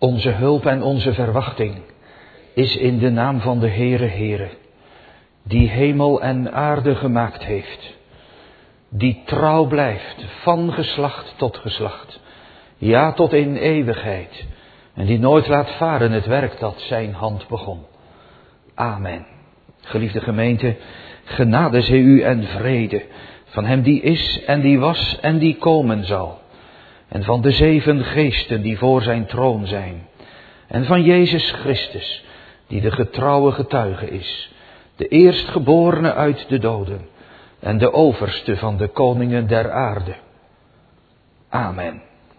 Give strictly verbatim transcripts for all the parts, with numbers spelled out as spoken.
Onze hulp en onze verwachting is in de naam van de Heere Heere, die hemel en aarde gemaakt heeft, die trouw blijft van geslacht tot geslacht, ja tot in eeuwigheid, en die nooit laat varen het werk dat zijn hand begon. Amen. Geliefde gemeente, genade zij u en vrede van hem die is en die was en die komen zal, en van de zeven geesten die voor zijn troon zijn, en van Jezus Christus, die de getrouwe getuige is, de eerstgeborene uit de doden en de overste van de koningen der aarde. Amen.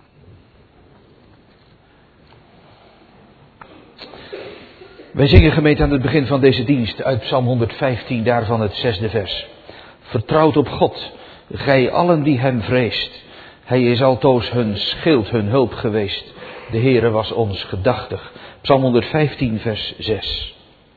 Wij zingen, gemeente, aan het begin van deze dienst uit Psalm honderdvijftien, daarvan het zesde vers. Vertrouwt op God, gij allen die hem vreest. Hij is altoos hun schild, hun hulp geweest. De Heere was ons gedachtig. Psalm honderdvijftien, vers zes.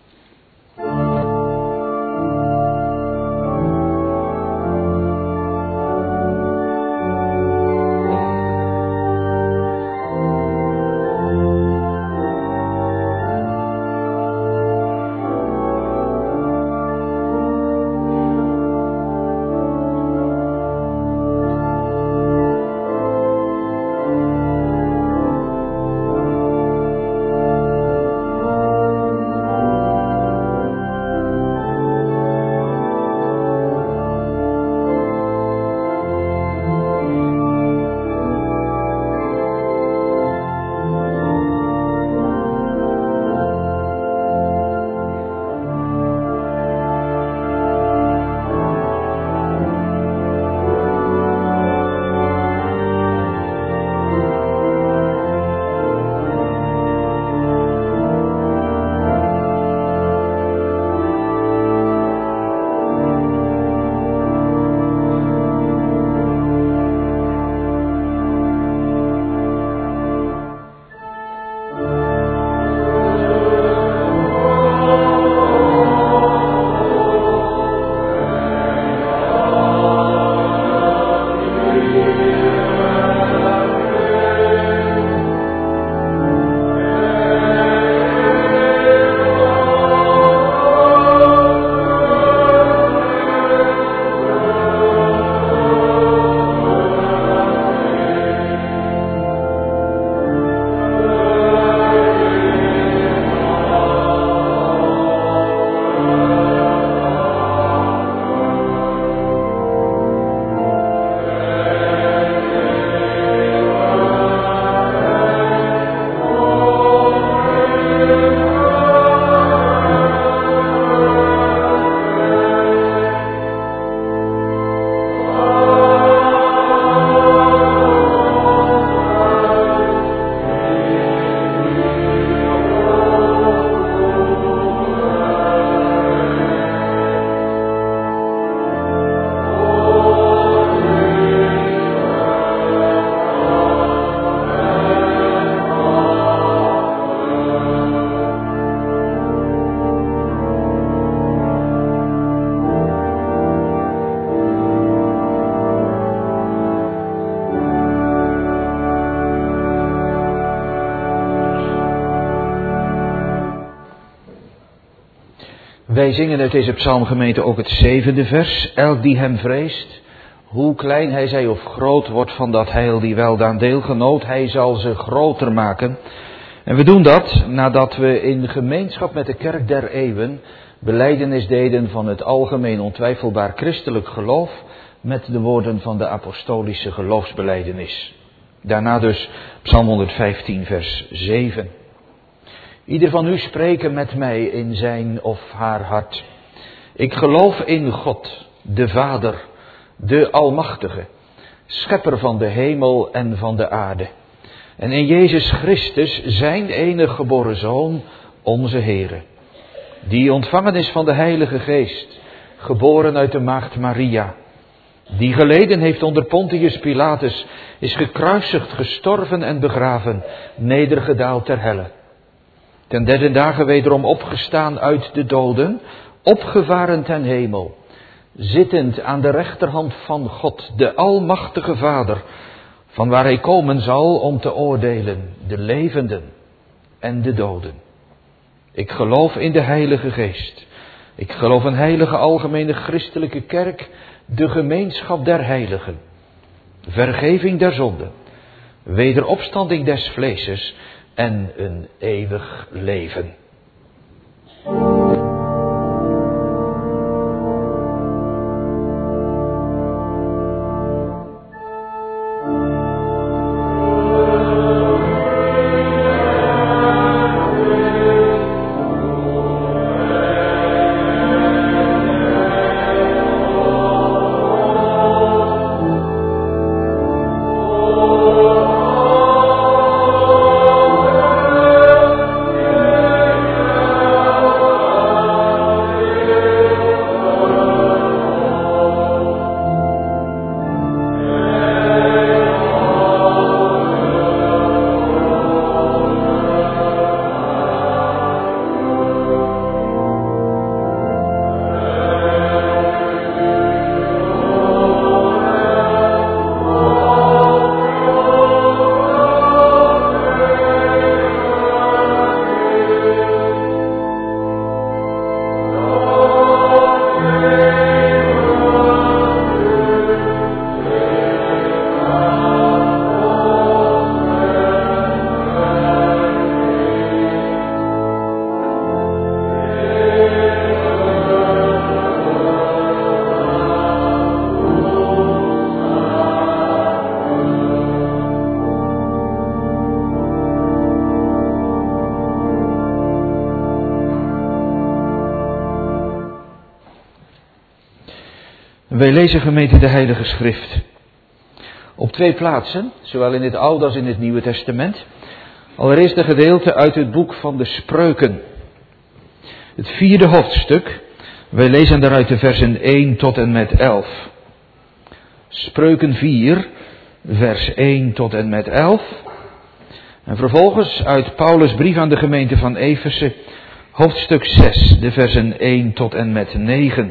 Wij zingen uit deze psalmgemeente ook het zevende vers. Elk die hem vreest, hoe klein hij zij of groot wordt van dat heil die weldaan deelgenoot, hij zal ze groter maken. En we doen dat nadat we in gemeenschap met de kerk der eeuwen belijdenis deden van het algemeen ontwijfelbaar christelijk geloof met de woorden van de apostolische geloofsbelijdenis. Daarna dus Psalm honderdvijftien vers zeven. Ieder van u spreken met mij in zijn of haar hart. Ik geloof in God, de Vader, de Almachtige, schepper van de hemel en van de aarde. En in Jezus Christus, zijn enige geboren Zoon, onze Heere. Die ontvangen is van de Heilige Geest, geboren uit de maagd Maria. Die geleden heeft onder Pontius Pilatus, is gekruisigd, gestorven en begraven, nedergedaald ter helle. Ten derde dagen wederom opgestaan uit de doden, opgevaren ten hemel, zittend aan de rechterhand van God, de Almachtige Vader, van waar hij komen zal om te oordelen, de levenden en de doden. Ik geloof in de Heilige Geest. Ik geloof een heilige algemene christelijke kerk, de gemeenschap der heiligen, vergeving der zonden, wederopstanding des vleeses en een eeuwig leven. Wij lezen gemeente de Heilige Schrift op twee plaatsen, zowel in het Oude als in het Nieuwe Testament. Allereerst een gedeelte uit het boek van de Spreuken. Het vierde hoofdstuk, wij lezen daaruit de versen één tot en met elf. Spreuken vier, vers één tot en met elf. En vervolgens uit Paulus' brief aan de gemeente van Efeze, hoofdstuk zes, de versen één tot en met negen.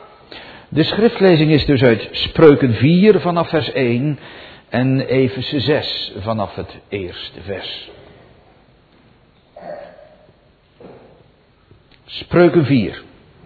De schriftlezing is dus uit Spreuken vier vanaf vers één en Efeze zes vanaf het eerste vers. Spreuken vier.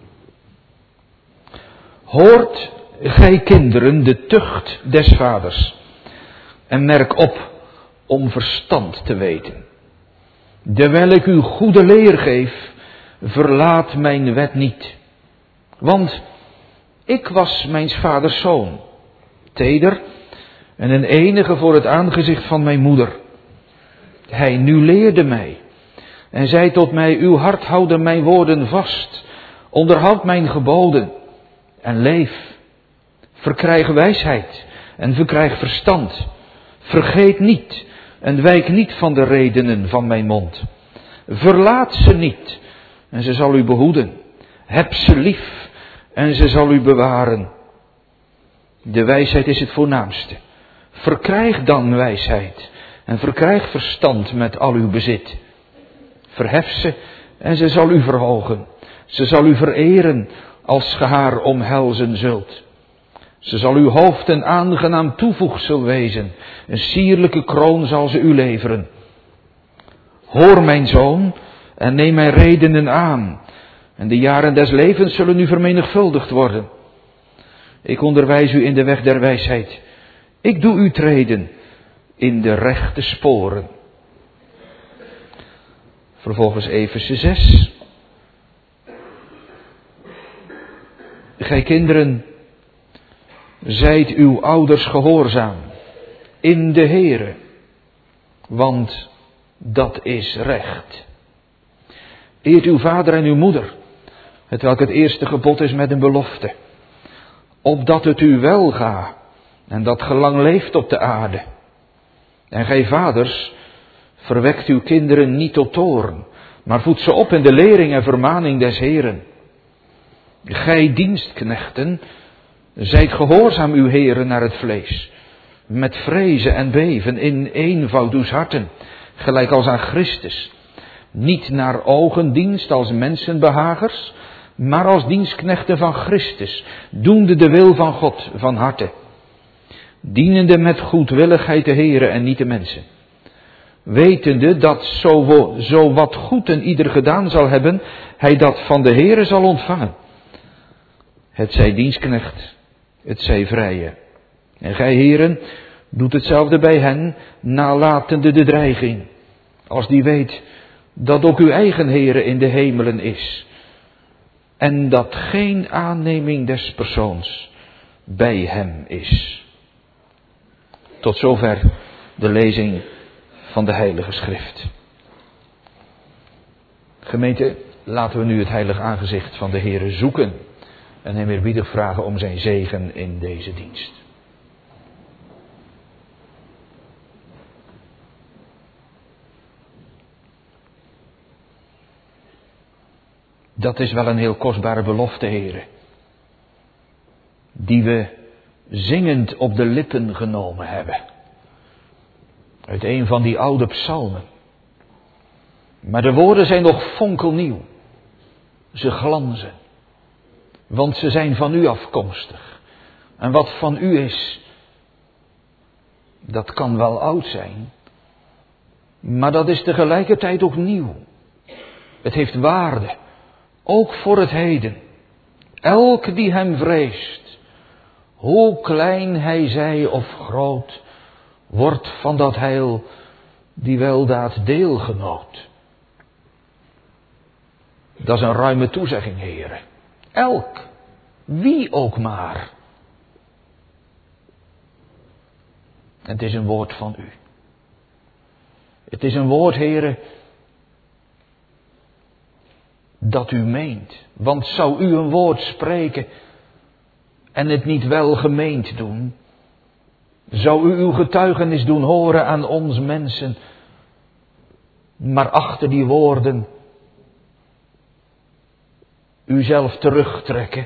Hoort gij kinderen de tucht des vaders en merk op om verstand te weten. Dewijl ik u goede leer geef, verlaat mijn wet niet. Want ik was mijns vaders zoon, teder en een enige voor het aangezicht van mijn moeder. Hij nu leerde mij en zei tot mij, uw hart houden mijn woorden vast, onderhoud mijn geboden en leef. Verkrijg wijsheid en verkrijg verstand. Vergeet niet en wijk niet van de redenen van mijn mond. Verlaat ze niet en ze zal u behoeden. Heb ze lief en ze zal u bewaren. De wijsheid is het voornaamste. Verkrijg dan wijsheid en verkrijg verstand met al uw bezit. Verhef ze en ze zal u verhogen. Ze zal u vereren als ge haar omhelzen zult. Ze zal uw hoofd een aangenaam toevoegsel wezen. Een sierlijke kroon zal ze u leveren. Hoor mijn zoon en neem mijn redenen aan. En de jaren des levens zullen u vermenigvuldigd worden. Ik onderwijs u in de weg der wijsheid. Ik doe u treden in de rechte sporen. Vervolgens Efeze zes. Gij kinderen, zijt uw ouders gehoorzaam in de Heere, want dat is recht. Eert uw vader en uw moeder, hetwelk het eerste gebod is met een belofte, opdat het u welga en dat ge lang leeft op de aarde. En gij vaders, verwekt uw kinderen niet tot toorn, maar voed ze op in de lering en vermaning des Heeren. Gij dienstknechten, zijt gehoorzaam uw heren naar het vlees, met vrezen en beven in eenvoud uws harten, gelijk als aan Christus. Niet naar ogendienst als mensenbehagers, maar als dienstknechten van Christus, doende de wil van God van harte. Dienende met goedwilligheid de Heere en niet de mensen. wetende dat zo, wo- zo wat goed en ieder gedaan zal hebben, hij dat van de Heere zal ontvangen. Het zij dienstknecht, het zij vrije. En gij, heren, doet hetzelfde bij hen, nalatende de dreiging, als die weet dat ook uw eigen Heere in de hemelen is. En dat geen aanneming des persoons bij hem is. Tot zover de lezing van de Heilige Schrift. Gemeente, laten we nu het heilig aangezicht van de Heere zoeken en hem eerbiedig vragen om zijn zegen in deze dienst. Dat is wel een heel kostbare belofte, Heere, die we zingend op de lippen genomen hebben. Uit een van die oude psalmen. Maar de woorden zijn nog fonkelnieuw. Ze glanzen. Want ze zijn van u afkomstig. En wat van u is, dat kan wel oud zijn. Maar dat is tegelijkertijd ook nieuw. Het heeft waarde. Ook voor het heden. Elk die hem vreest, hoe klein hij zij of groot, wordt van dat heil die weldaad deelgenoot. Dat is een ruime toezegging, heren. Elk, wie ook maar. En het is een woord van u. Het is een woord, heren, dat u meent. Want zou u een woord spreken en het niet wel gemeend doen, zou u uw getuigenis doen horen aan ons mensen, maar achter die woorden uzelf terugtrekken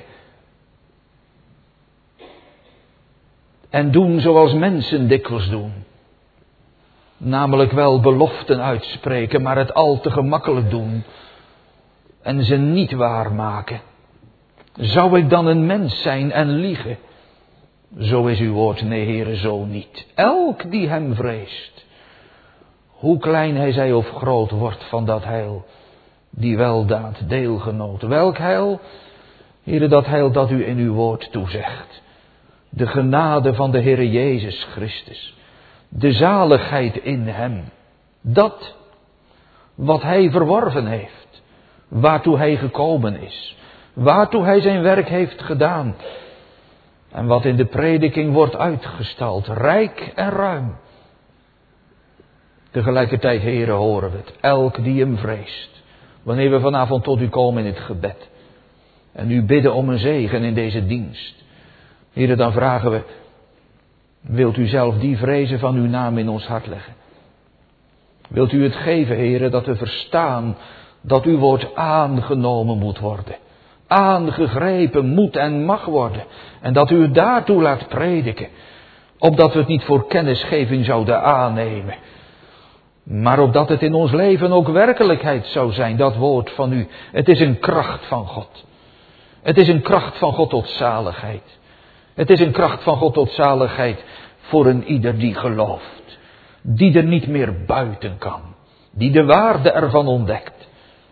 en doen zoals mensen dikwijls doen. Namelijk wel beloften uitspreken, maar het al te gemakkelijk doen en ze niet waarmaken. Zou ik dan een mens zijn en liegen? Zo is uw woord, nee, Heere, zo niet. Elk die hem vreest, hoe klein hij zij of groot wordt van dat heil, die weldaad deelgenoot. Welk heil? Heere, dat heil dat u in uw woord toezegt. De genade van de Heere Jezus Christus. De zaligheid in hem. Dat wat hij verworven heeft. Waartoe hij gekomen is. Waartoe hij zijn werk heeft gedaan. En wat in de prediking wordt uitgestald. Rijk en ruim. Tegelijkertijd, Heere, horen we het. Elk die hem vreest. Wanneer we vanavond tot u komen in het gebed. En u bidden om een zegen in deze dienst. Heere, dan vragen we. Wilt u zelf die vrezen van uw naam in ons hart leggen? Wilt u het geven, Heere, dat we verstaan dat uw woord aangenomen moet worden. Aangegrepen moet en mag worden. En dat u het daartoe laat prediken. Opdat we het niet voor kennisgeving zouden aannemen. Maar opdat het in ons leven ook werkelijkheid zou zijn, dat woord van u. Het is een kracht van God. Het is een kracht van God tot zaligheid. Het is een kracht van God tot zaligheid voor een ieder die gelooft. Die er niet meer buiten kan. Die de waarde ervan ontdekt.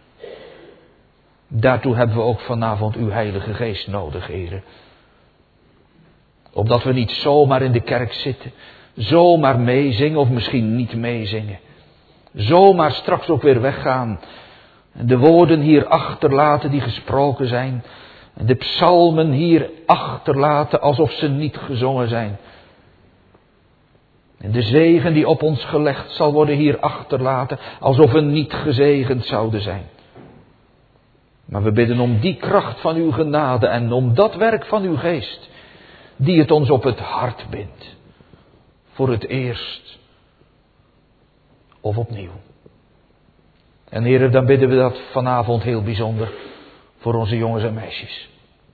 Daartoe hebben we ook vanavond uw Heilige Geest nodig, Heere. Opdat we niet zomaar in de kerk zitten. Zomaar meezingen of misschien niet meezingen. Zomaar straks ook weer weggaan. En de woorden hier achterlaten die gesproken zijn. En de psalmen hier achterlaten alsof ze niet gezongen zijn. En de zegen die op ons gelegd zal worden hier achterlaten alsof we niet gezegend zouden zijn. Maar we bidden om die kracht van uw genade en om dat werk van uw geest. Die het ons op het hart bindt. Voor het eerst. Of opnieuw. En Heere, dan bidden we dat vanavond heel bijzonder voor onze jongens en meisjes.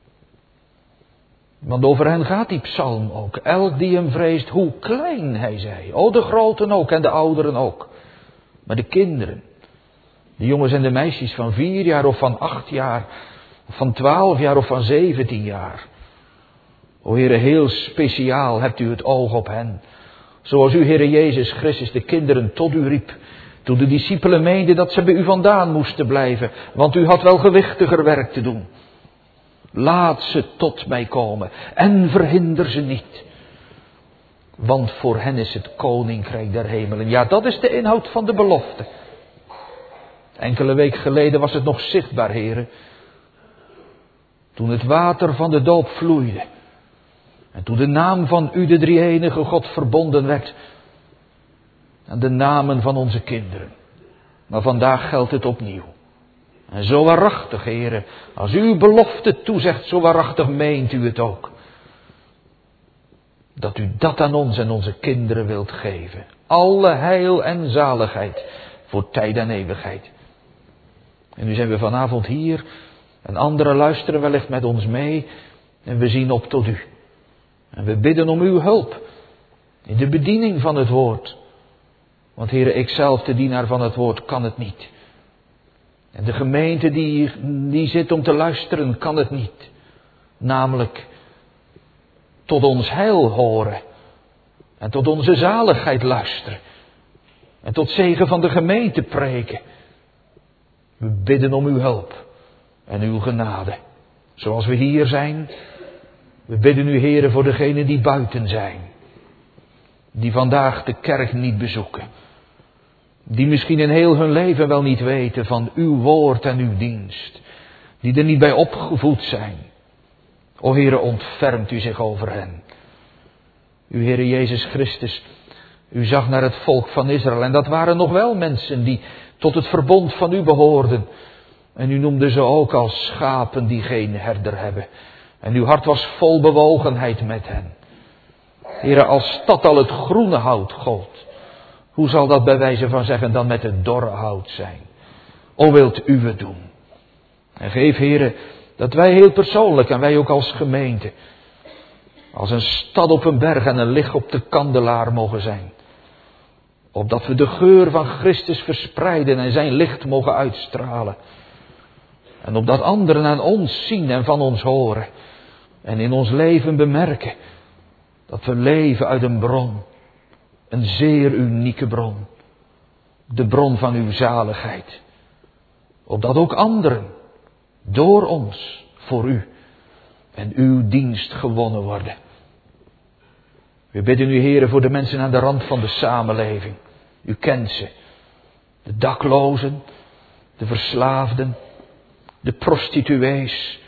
Want over hen gaat die psalm ook. Elk die hem vreest, hoe klein hij zij. O, de groten ook en de ouderen ook. Maar de kinderen. De jongens en de meisjes van vier jaar of van acht jaar. Of van twaalf jaar of van zeventien jaar. O Heere, heel speciaal hebt u het oog op hen. Zoals u, Heere Jezus Christus, de kinderen tot u riep. Toen de discipelen meenden dat ze bij u vandaan moesten blijven. Want u had wel gewichtiger werk te doen. Laat ze tot mij komen. En verhinder ze niet. Want voor hen is het koninkrijk der hemelen. Ja, dat is de inhoud van de belofte. Enkele weken geleden was het nog zichtbaar, heren. Toen het water van de doop vloeide. En toen de naam van u, de drie-enige God, verbonden werd. En de namen van onze kinderen. Maar vandaag geldt het opnieuw. En zo waarachtig, heren, als u uw belofte toezegt, zo waarachtig meent u het ook. Dat u dat aan ons en onze kinderen wilt geven. Alle heil en zaligheid voor tijd en eeuwigheid. En nu zijn we vanavond hier. En anderen luisteren wellicht met ons mee. En we zien op tot u. En we bidden om uw hulp. In de bediening van het woord. Want heren, ikzelf, de dienaar van het woord, kan het niet. En de gemeente die, die zit om te luisteren, kan het niet. Namelijk tot ons heil horen. En tot onze zaligheid luisteren. En tot zegen van de gemeente preken. We bidden om uw hulp. En uw genade. Zoals we hier zijn. We bidden u, heren, voor degenen die buiten zijn. Die vandaag de kerk niet bezoeken. Die misschien in heel hun leven wel niet weten van uw woord en uw dienst. Die er niet bij opgevoed zijn. O Heere, ontfermt u zich over hen. U, Heere Jezus Christus, u zag naar het volk van Israël. En dat waren nog wel mensen die tot het verbond van u behoorden. En u noemde ze ook als schapen die geen herder hebben. En uw hart was vol bewogenheid met hen. Heere, als dat al het groene hout goot. Hoe zal dat bij wijze van zeggen dan met het dorre hout zijn? O, wilt u het doen. En geef, Heere, dat wij heel persoonlijk en wij ook als gemeente. Als een stad op een berg en een licht op de kandelaar mogen zijn. Opdat we de geur van Christus verspreiden en zijn licht mogen uitstralen. En opdat anderen aan ons zien en van ons horen. En in ons leven bemerken. Dat we leven uit een bron. Een zeer unieke bron. De bron van uw zaligheid. Opdat ook anderen door ons, voor u en uw dienst gewonnen worden. We bidden u, Heere, voor de mensen aan de rand van de samenleving. U kent ze. De daklozen, de verslaafden, de prostituees.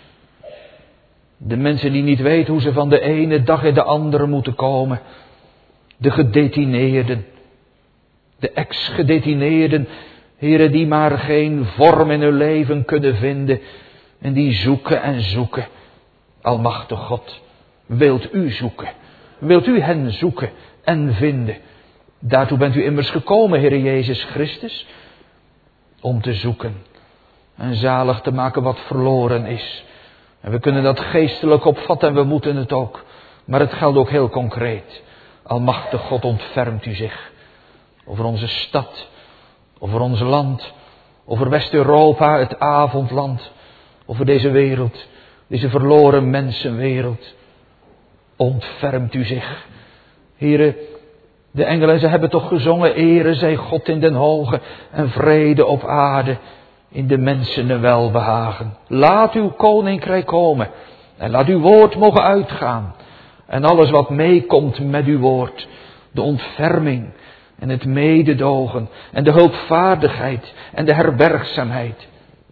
De mensen die niet weten hoe ze van de ene dag in de andere moeten komen. De gedetineerden. De ex-gedetineerden. Heren, die maar geen vorm in hun leven kunnen vinden. En die zoeken en zoeken. Almachtig God, wilt u zoeken. Wilt u hen zoeken en vinden. Daartoe bent u immers gekomen, Heere Jezus Christus. Om te zoeken. En zalig te maken wat verloren is. En we kunnen dat geestelijk opvatten en we moeten het ook. Maar het geldt ook heel concreet. Almachtig God, ontfermt u zich. Over onze stad. Over ons land. Over West-Europa, het avondland. Over deze wereld. Deze verloren mensenwereld. Ontfermt u zich. Heren, de engelen, ze hebben toch gezongen. Ere zij God in den hoge. En vrede op aarde. In de mensen een welbehagen. Laat uw koninkrijk komen. En laat uw woord mogen uitgaan. En alles wat meekomt met uw woord. De ontferming. En het mededogen. En de hulpvaardigheid. En de herbergzaamheid.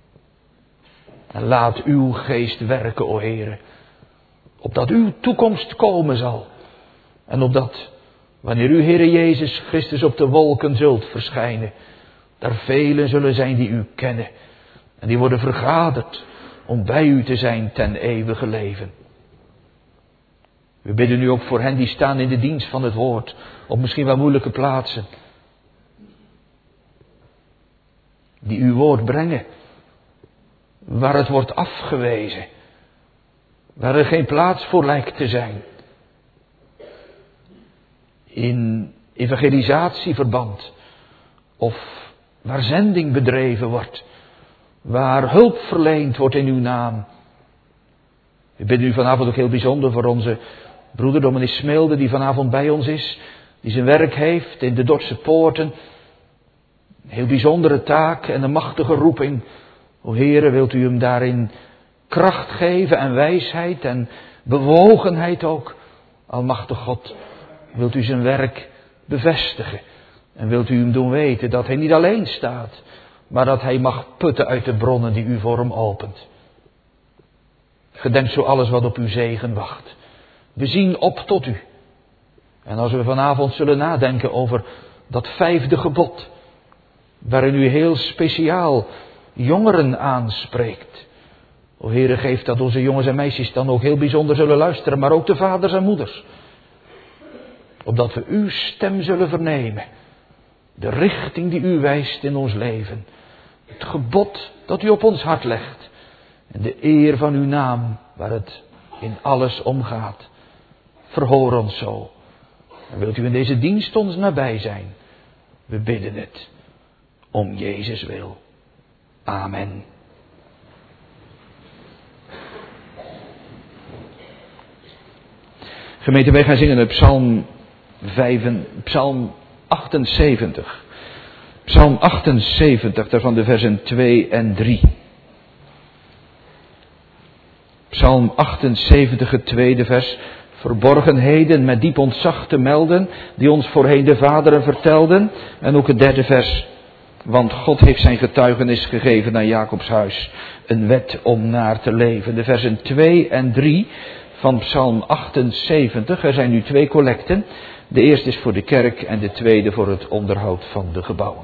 En laat uw geest werken, o Heere. Opdat uw toekomst komen zal. En opdat, wanneer u, Heere Jezus Christus, op de wolken zult verschijnen. Er velen zullen zijn die u kennen. En die worden vergaderd om bij u te zijn ten eeuwige leven. We bidden u ook voor hen die staan in de dienst van het woord. Op misschien wel moeilijke plaatsen. Die uw woord brengen. Waar het wordt afgewezen. Waar er geen plaats voor lijkt te zijn. In evangelisatieverband. Of waar zending bedreven wordt. Waar hulp verleend wordt in uw naam. We bidden u vanavond ook heel bijzonder voor onze broeder dominee Smilde, die vanavond bij ons is. die zijn werk heeft in de Dordtse poorten. Een heel bijzondere taak en een machtige roeping. O Heere, wilt u hem daarin kracht geven en wijsheid en bewogenheid ook. Almachtig God, wilt u zijn werk bevestigen. En wilt u hem doen weten dat hij niet alleen staat, maar dat hij mag putten uit de bronnen die u voor hem opent. Gedenk zo alles wat op uw zegen wacht. We zien op tot u. En als we vanavond zullen nadenken over dat vijfde gebod, waarin u heel speciaal jongeren aanspreekt. O Heere, geef dat onze jongens en meisjes dan ook heel bijzonder zullen luisteren, maar ook de vaders en moeders. Opdat we uw stem zullen vernemen. De richting die u wijst in ons leven. Het gebod dat u op ons hart legt. En de eer van uw naam, waar het in alles om gaat. Verhoor ons zo. En wilt u in deze dienst ons nabij zijn. We bidden het. Om Jezus wil. Amen. Gemeente, wij gaan zingen uit Psalm, vijf, Psalm achtenzeventig. Psalm achtenzeventig, daarvan de versen twee en drie. Psalm achtenzeventig, het tweede vers. Verborgenheden met diep ontzag te melden, die ons voorheen de vaderen vertelden. En ook het derde vers. Want God heeft zijn getuigenis gegeven aan Jacobs huis. Een wet om naar te leven. De versen twee en drie van Psalm achtenzeventig. Er zijn nu twee collecten. De eerste is voor de kerk en de tweede voor het onderhoud van de gebouwen.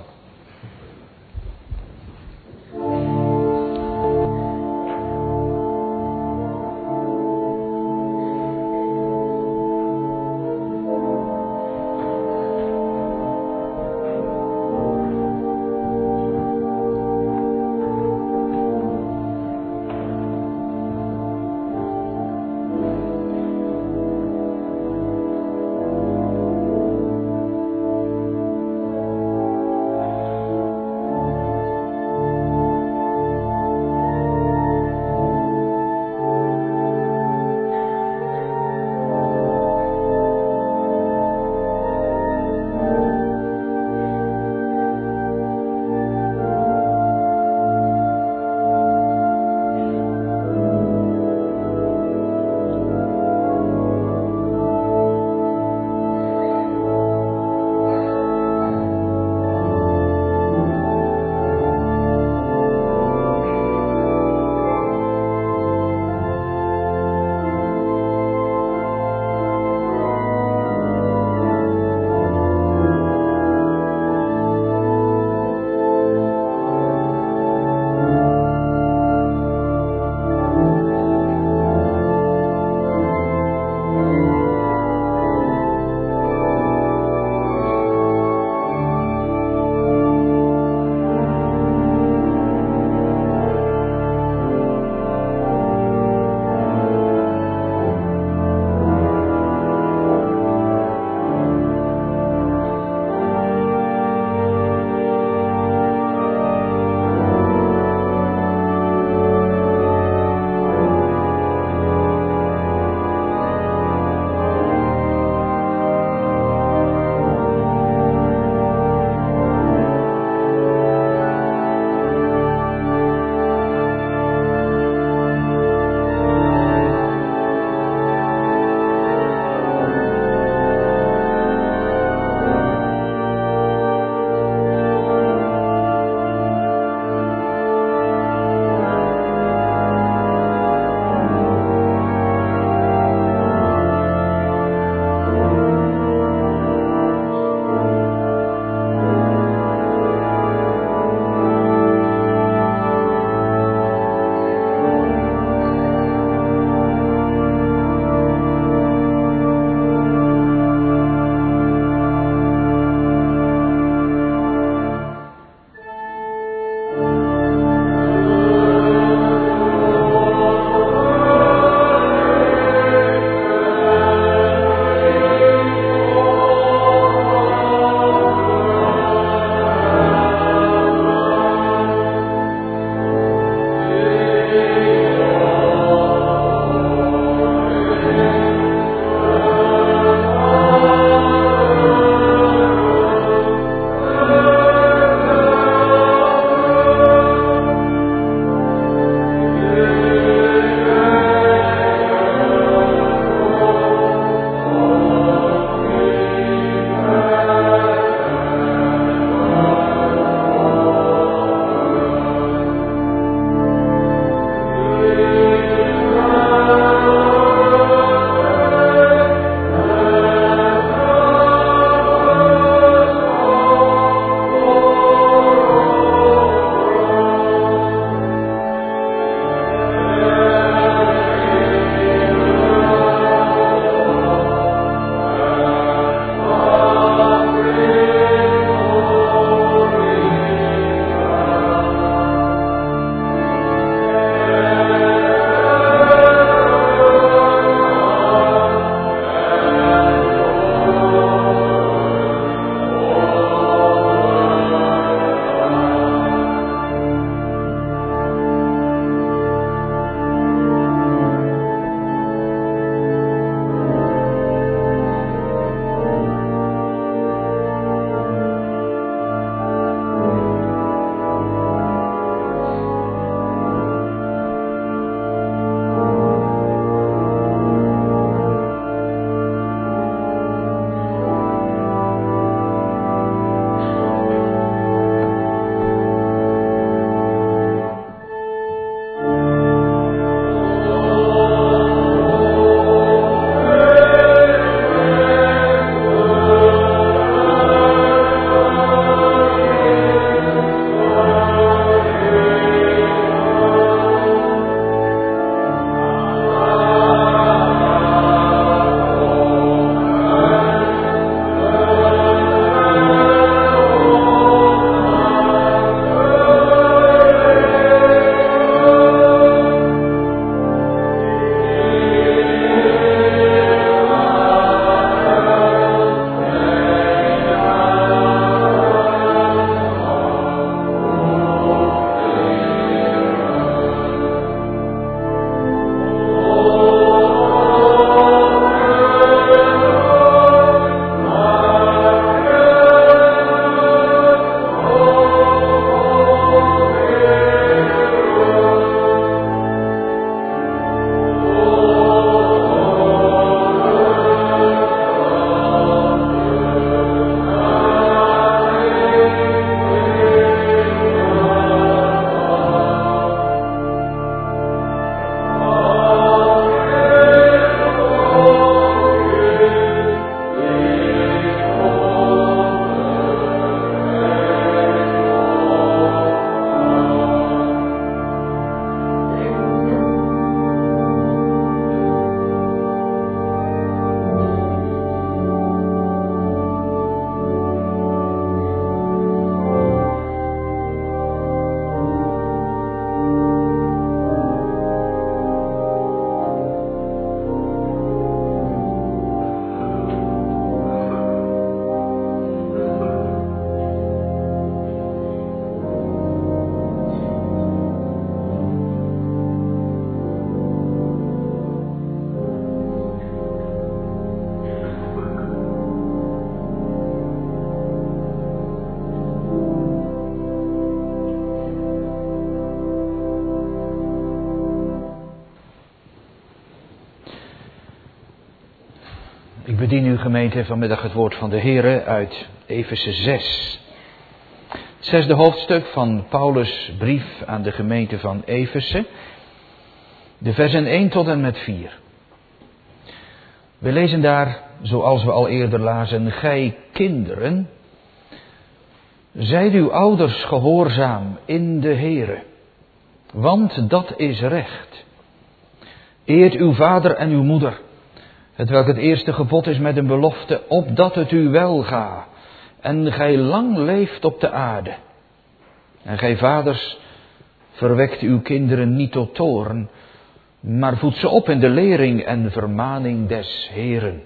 Ik bedien uw gemeente vanmiddag het woord van de Heere uit Efeze zes. Het zesde hoofdstuk van Paulus' brief aan de gemeente van Efeze. De versen één tot en met vier. We lezen daar, zoals we al eerder lazen, gij kinderen, zijt uw ouders gehoorzaam in de Heere, want dat is recht. Eert uw vader en uw moeder, hetwelk het eerste gebod is met een belofte, opdat het u welga en gij lang leeft op de aarde. En gij vaders, verwekt uw kinderen niet tot toorn, maar voed ze op in de lering en vermaning des Heeren.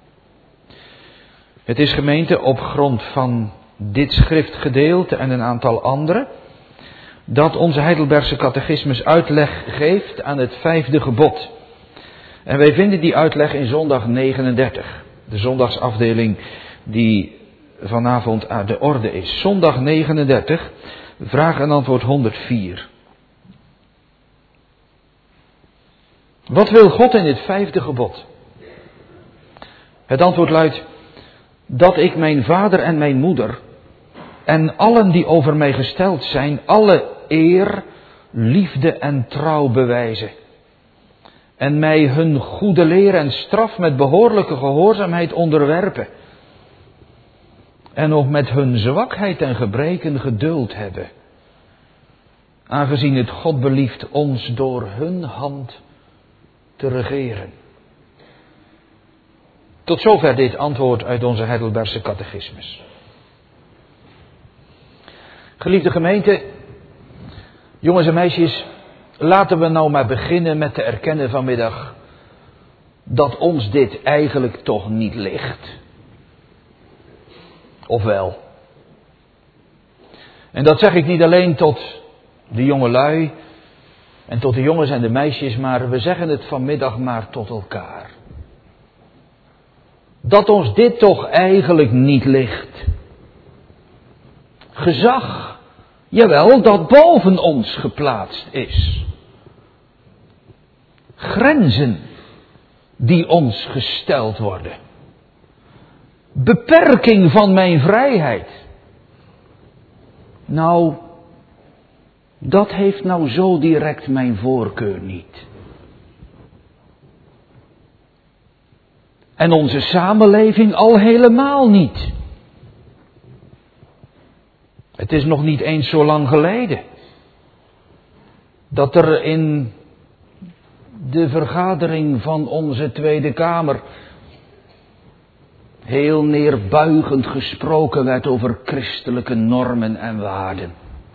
Het is, gemeente, op grond van dit schriftgedeelte en een aantal andere, dat onze Heidelbergse catechismus uitleg geeft aan het vijfde gebod. En wij vinden die uitleg in zondag negenendertig. De zondagsafdeling die vanavond aan de orde is. Zondag negenendertig, vraag en antwoord honderdvier. Wat wil God in het vijfde gebod? Het antwoord luidt, dat ik mijn vader en mijn moeder en allen die over mij gesteld zijn, alle eer, liefde en trouw bewijzen. En mij hun goede leer en straf met behoorlijke gehoorzaamheid onderwerpen. En ook met hun zwakheid en gebreken geduld hebben. Aangezien het God belieft ons door hun hand te regeren. Tot zover dit antwoord uit onze Heidelbergse catechismus. Geliefde gemeente, jongens en meisjes, laten we nou maar beginnen met te erkennen vanmiddag dat ons dit eigenlijk toch niet ligt. Of wel? En dat zeg ik niet alleen tot de jongelui en tot de jongens en de meisjes, maar we zeggen het vanmiddag maar tot elkaar. Dat ons dit toch eigenlijk niet ligt. Gezag, jawel, dat boven ons geplaatst is. Grenzen die ons gesteld worden. Beperking van mijn vrijheid. Nou, dat heeft nou zo direct mijn voorkeur niet. En onze samenleving al helemaal niet. Het is nog niet eens zo lang geleden dat er in de vergadering van onze Tweede Kamer heel neerbuigend gesproken werd over christelijke normen en waarden.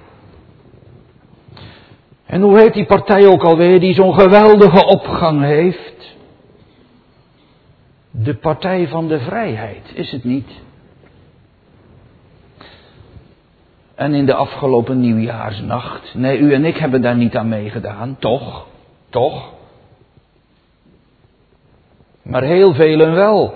En hoe heet die partij ook alweer die zo'n geweldige opgang heeft? De Partij van de Vrijheid, is het niet? En in de afgelopen nieuwjaarsnacht, nee, u en ik hebben daar niet aan meegedaan, toch, toch. Maar heel velen wel.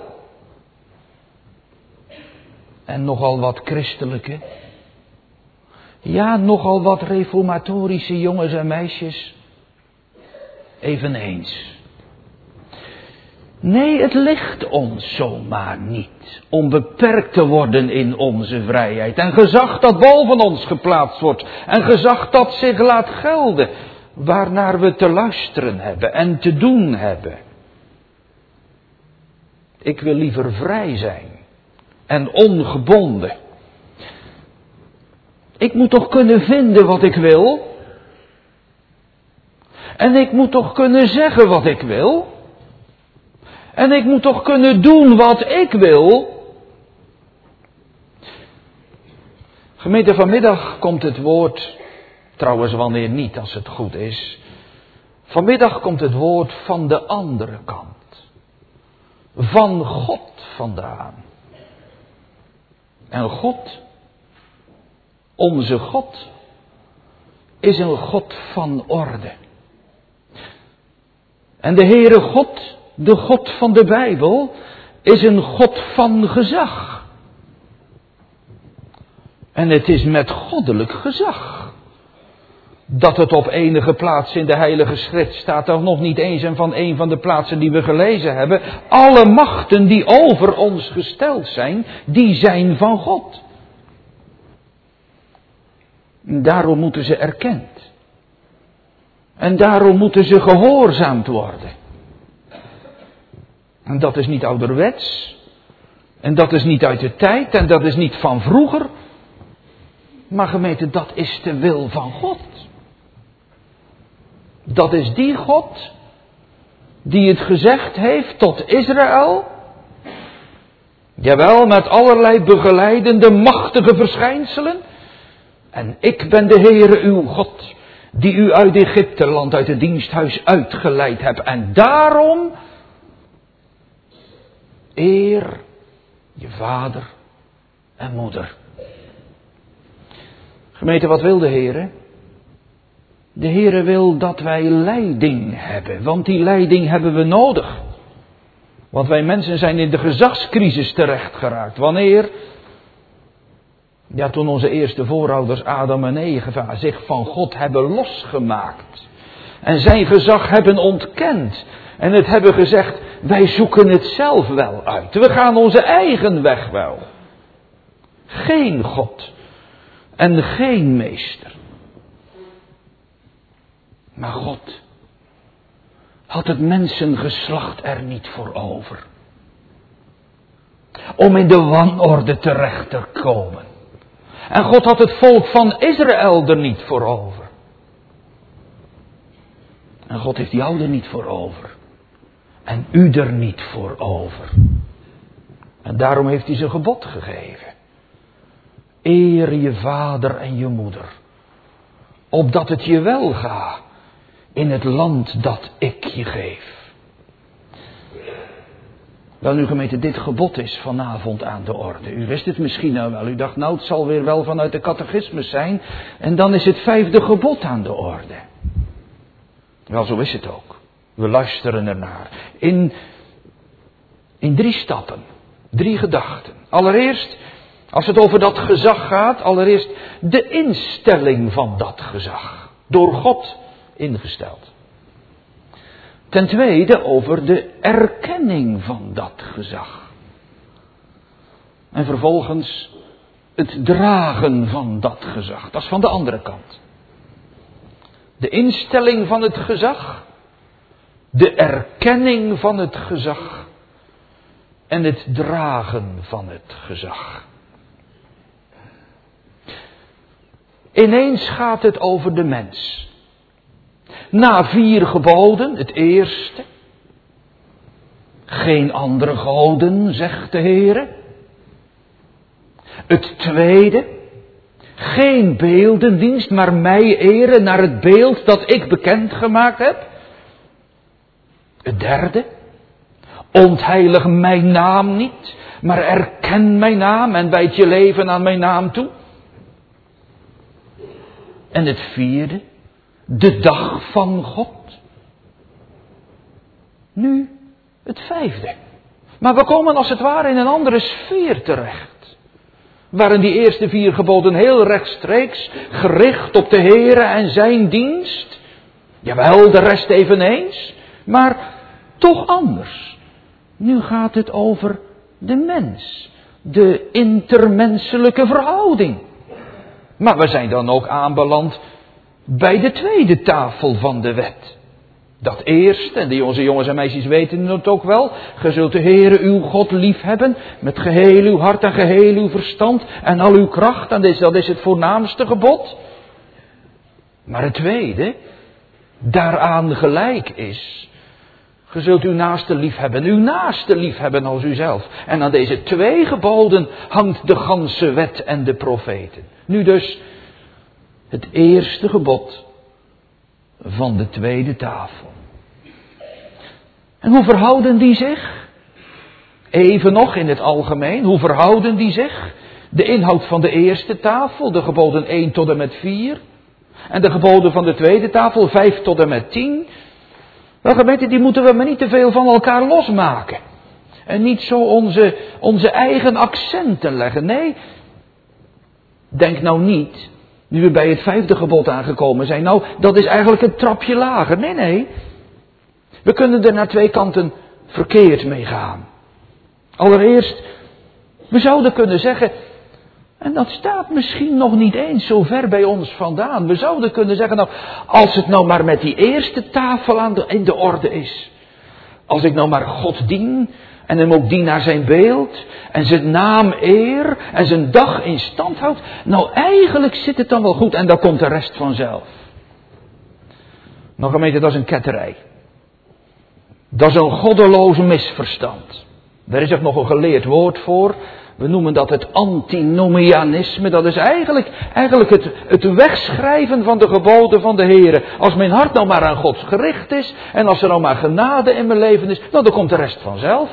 En nogal wat christelijke, ja, nogal wat reformatorische jongens en meisjes, eveneens. Nee, het ligt ons zomaar niet om beperkt te worden in onze vrijheid. En gezag dat boven ons geplaatst wordt. En gezag dat zich laat gelden. Waarnaar we te luisteren hebben en te doen hebben. Ik wil liever vrij zijn. En ongebonden. Ik moet toch kunnen vinden wat ik wil. En ik moet toch kunnen zeggen wat ik wil. En ik moet toch kunnen doen wat ik wil. Gemeente, vanmiddag komt het woord, trouwens wanneer niet als het goed is. Vanmiddag komt het woord van de andere kant. Van God vandaan. En God, onze God, is een God van orde. En de Heere God, de God van de Bijbel, is een God van gezag. En het is met goddelijk gezag dat het op enige plaats in de Heilige Schrift staat, toch nog niet eens en van een van de plaatsen die we gelezen hebben. Alle machten die over ons gesteld zijn, die zijn van God. Daarom moeten ze erkend. En daarom moeten ze gehoorzaamd worden. En dat is niet ouderwets. En dat is niet uit de tijd. En dat is niet van vroeger. Maar gemeente, dat is de wil van God. Dat is die God die het gezegd heeft tot Israël. Jawel, met allerlei begeleidende machtige verschijnselen. En ik ben de Heere uw God, die u uit Egypteland, uit het diensthuis uitgeleid heb. En daarom eer je vader en moeder. Gemeente, wat wil de Heere? De Heere wil dat wij leiding hebben, want die leiding hebben we nodig. Want wij mensen zijn in de gezagscrisis terecht geraakt. Wanneer? Ja, toen onze eerste voorouders Adam en Eva zich van God hebben losgemaakt. En zijn gezag hebben ontkend. En het hebben gezegd, wij zoeken het zelf wel uit. We gaan onze eigen weg wel. Geen God. En geen meester. Maar God had het mensengeslacht er niet voor over. Om in de wanorde terecht te komen. En God had het volk van Israël er niet voor over. En God heeft jou er niet voor over. En u er niet voor over. En daarom heeft hij zijn gebod gegeven. Eer je vader en je moeder. Opdat het je wel gaat in het land dat ik je geef. Wel nu gemeente, dit gebod is vanavond aan de orde. U wist het misschien nou wel. U dacht, nou het zal weer wel vanuit de catechismus zijn. En dan is het vijfde gebod aan de orde. Wel, zo is het ook. We luisteren ernaar. In, in drie stappen. Drie gedachten. Allereerst, als het over dat gezag gaat, allereerst de instelling van dat gezag. Door God ingesteld. Ten tweede over de erkenning van dat gezag. En vervolgens het dragen van dat gezag. Dat is van de andere kant. De instelling van het gezag. De erkenning van het gezag. En het dragen van het gezag. Ineens gaat het over de mens. Na vier geboden, het eerste. Geen andere goden, zegt de Heere. Het tweede. Geen beeldendienst, maar mij eren naar het beeld dat ik bekendgemaakt heb. Het derde. Ontheilig mijn naam niet, maar erken mijn naam en wijd je leven aan mijn naam toe. En het vierde. De dag van God. Nu het vijfde. Maar we komen als het ware in een andere sfeer terecht. Waarin die eerste vier geboden heel rechtstreeks gericht op de Heere en zijn dienst. Jawel, de rest eveneens. Maar toch anders. Nu gaat het over de mens. De intermenselijke verhouding. Maar we zijn dan ook aanbeland bij de tweede tafel van de wet. Dat eerste, en die onze jongens en meisjes weten het ook wel. Ge zult de Heere uw God lief hebben. Met geheel uw hart en geheel uw verstand. En al uw kracht. En dat is het voornaamste gebod. Maar het tweede, daaraan gelijk is. Ge zult uw naaste lief hebben. Uw naaste lief hebben als uzelf. En aan deze twee geboden hangt de ganse wet en de profeten. Nu dus het eerste gebod van de tweede tafel. En hoe verhouden die zich? Even nog in het algemeen. Hoe verhouden die zich? De inhoud van de eerste tafel, de geboden één tot en met vier. En de geboden van de tweede tafel, vijf tot en met tien. Wel gemeente, die moeten we maar niet te veel van elkaar losmaken. En niet zo onze, onze eigen accenten leggen. Nee, denk nou niet Nu we bij het vijfde gebod aangekomen zijn. Nou, dat is eigenlijk een trapje lager. Nee, nee. We kunnen er naar twee kanten verkeerd mee gaan. Allereerst, we zouden kunnen zeggen, en dat staat misschien nog niet eens zo ver bij ons vandaan. We zouden kunnen zeggen, nou, als het nou maar met die eerste tafel aan de, in de orde is. Als ik nou maar God dien en hem ook dien naar zijn beeld en zijn naam eer en zijn dag in stand houdt. Nou, eigenlijk zit het dan wel goed en dan komt de rest vanzelf. Nou gemeente, dat is een ketterij. Dat is een goddeloze misverstand. Daar is ook nog een geleerd woord voor. We noemen dat het antinomianisme. Dat is eigenlijk, eigenlijk het, het wegschrijven van de geboden van de Heere. Als mijn hart nou maar aan God gericht is. En als er nou maar genade in mijn leven is. Nou, dan komt de rest vanzelf.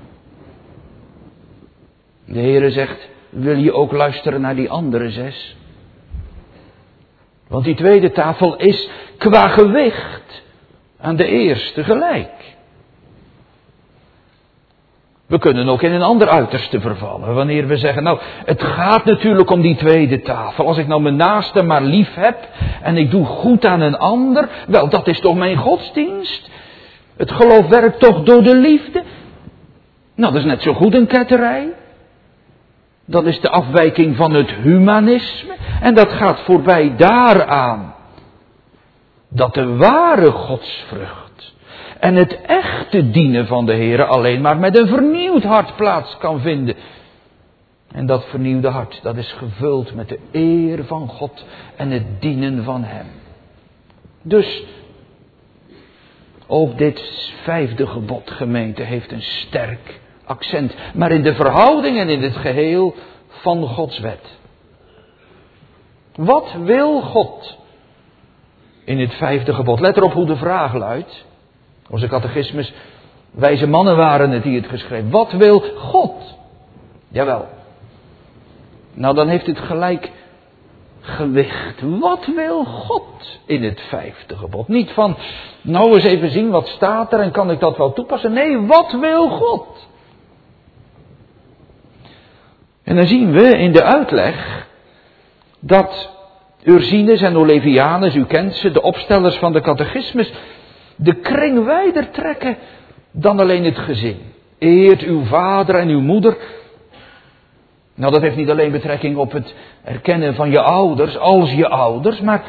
De Heere zegt, wil je ook luisteren naar die andere zes? Want die tweede tafel is qua gewicht aan de eerste gelijk. We kunnen ook in een ander uiterste vervallen. Wanneer we zeggen, nou, het gaat natuurlijk om die tweede tafel. Als ik nou mijn naaste maar lief heb en ik doe goed aan een ander. Wel, dat is toch mijn godsdienst? Het geloof werkt toch door de liefde? Nou, dat is net zo goed een ketterij. Dat is de afwijking van het humanisme. En dat gaat voorbij daaraan. Dat de ware godsvrucht en het echte dienen van de Heere alleen maar met een vernieuwd hart plaats kan vinden. En dat vernieuwde hart, dat is gevuld met de eer van God en het dienen van Hem. Dus, ook dit vijfde gebod, gemeente, heeft een sterk accent. Maar in de verhouding en in het geheel van Gods wet. Wat wil God in het vijfde gebod? Let erop hoe de vraag luidt. Onze catechismus, wijze mannen waren het die het geschreven. Wat wil God? Jawel. Nou, dan heeft het gelijk gewicht. Wat wil God in het vijfde gebod? Niet van, nou eens even zien wat staat er en kan ik dat wel toepassen. Nee, wat wil God? En dan zien we in de uitleg dat Ursinus en Olevianus, u kent ze, de opstellers van de catechismus, de kring wijder trekken dan alleen het gezin. Eert uw vader en uw moeder. Nou, dat heeft niet alleen betrekking op het erkennen van je ouders als je ouders, maar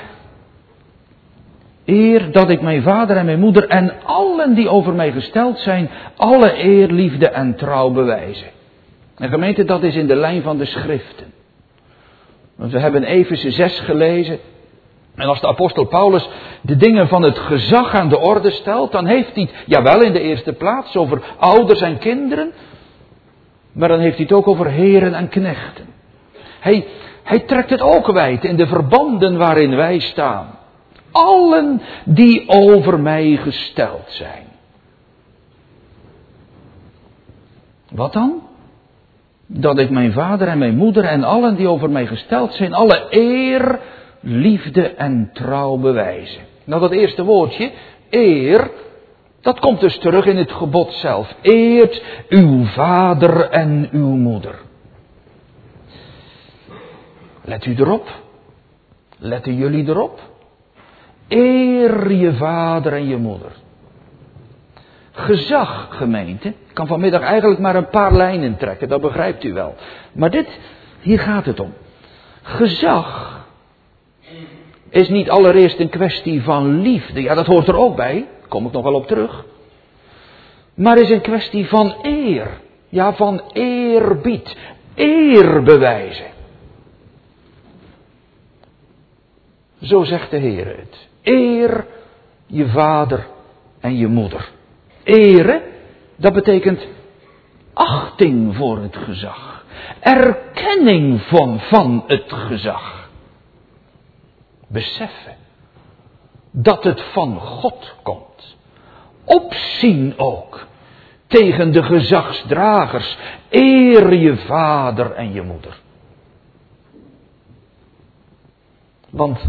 eer dat ik mijn vader en mijn moeder en allen die over mij gesteld zijn, alle eer, liefde en trouw bewijzen. En gemeente, dat is in de lijn van de schriften. Want we hebben Efeze zes gelezen. En als de apostel Paulus de dingen van het gezag aan de orde stelt, dan heeft hij het, jawel in de eerste plaats, over ouders en kinderen. Maar dan heeft hij het ook over heren en knechten. Hij, hij trekt het ook wijd in de verbanden waarin wij staan. Allen die over mij gesteld zijn. Wat dan? Dat ik mijn vader en mijn moeder en allen die over mij gesteld zijn, alle eer, liefde en trouw bewijzen. Nou, dat eerste woordje, eer, dat komt dus terug in het gebod zelf. Eert uw vader en uw moeder. Let u erop. Letten jullie erop. Eer je vader en je moeder. Gezag, gemeente. Ik kan vanmiddag eigenlijk maar een paar lijnen trekken, dat begrijpt u wel. Maar dit, hier gaat het om. Gezag is niet allereerst een kwestie van liefde. Ja, dat hoort er ook bij. Daar kom ik nog wel op terug. Maar is een kwestie van eer. Ja, van eerbied. Eer bewijzen. Zo zegt de Heer het. Eer je vader en je moeder. Ere, dat betekent achting voor het gezag. Erkenning van, van het gezag. Beseffen dat het van God komt. Opzien ook tegen de gezagsdragers. Eer je vader en je moeder. Want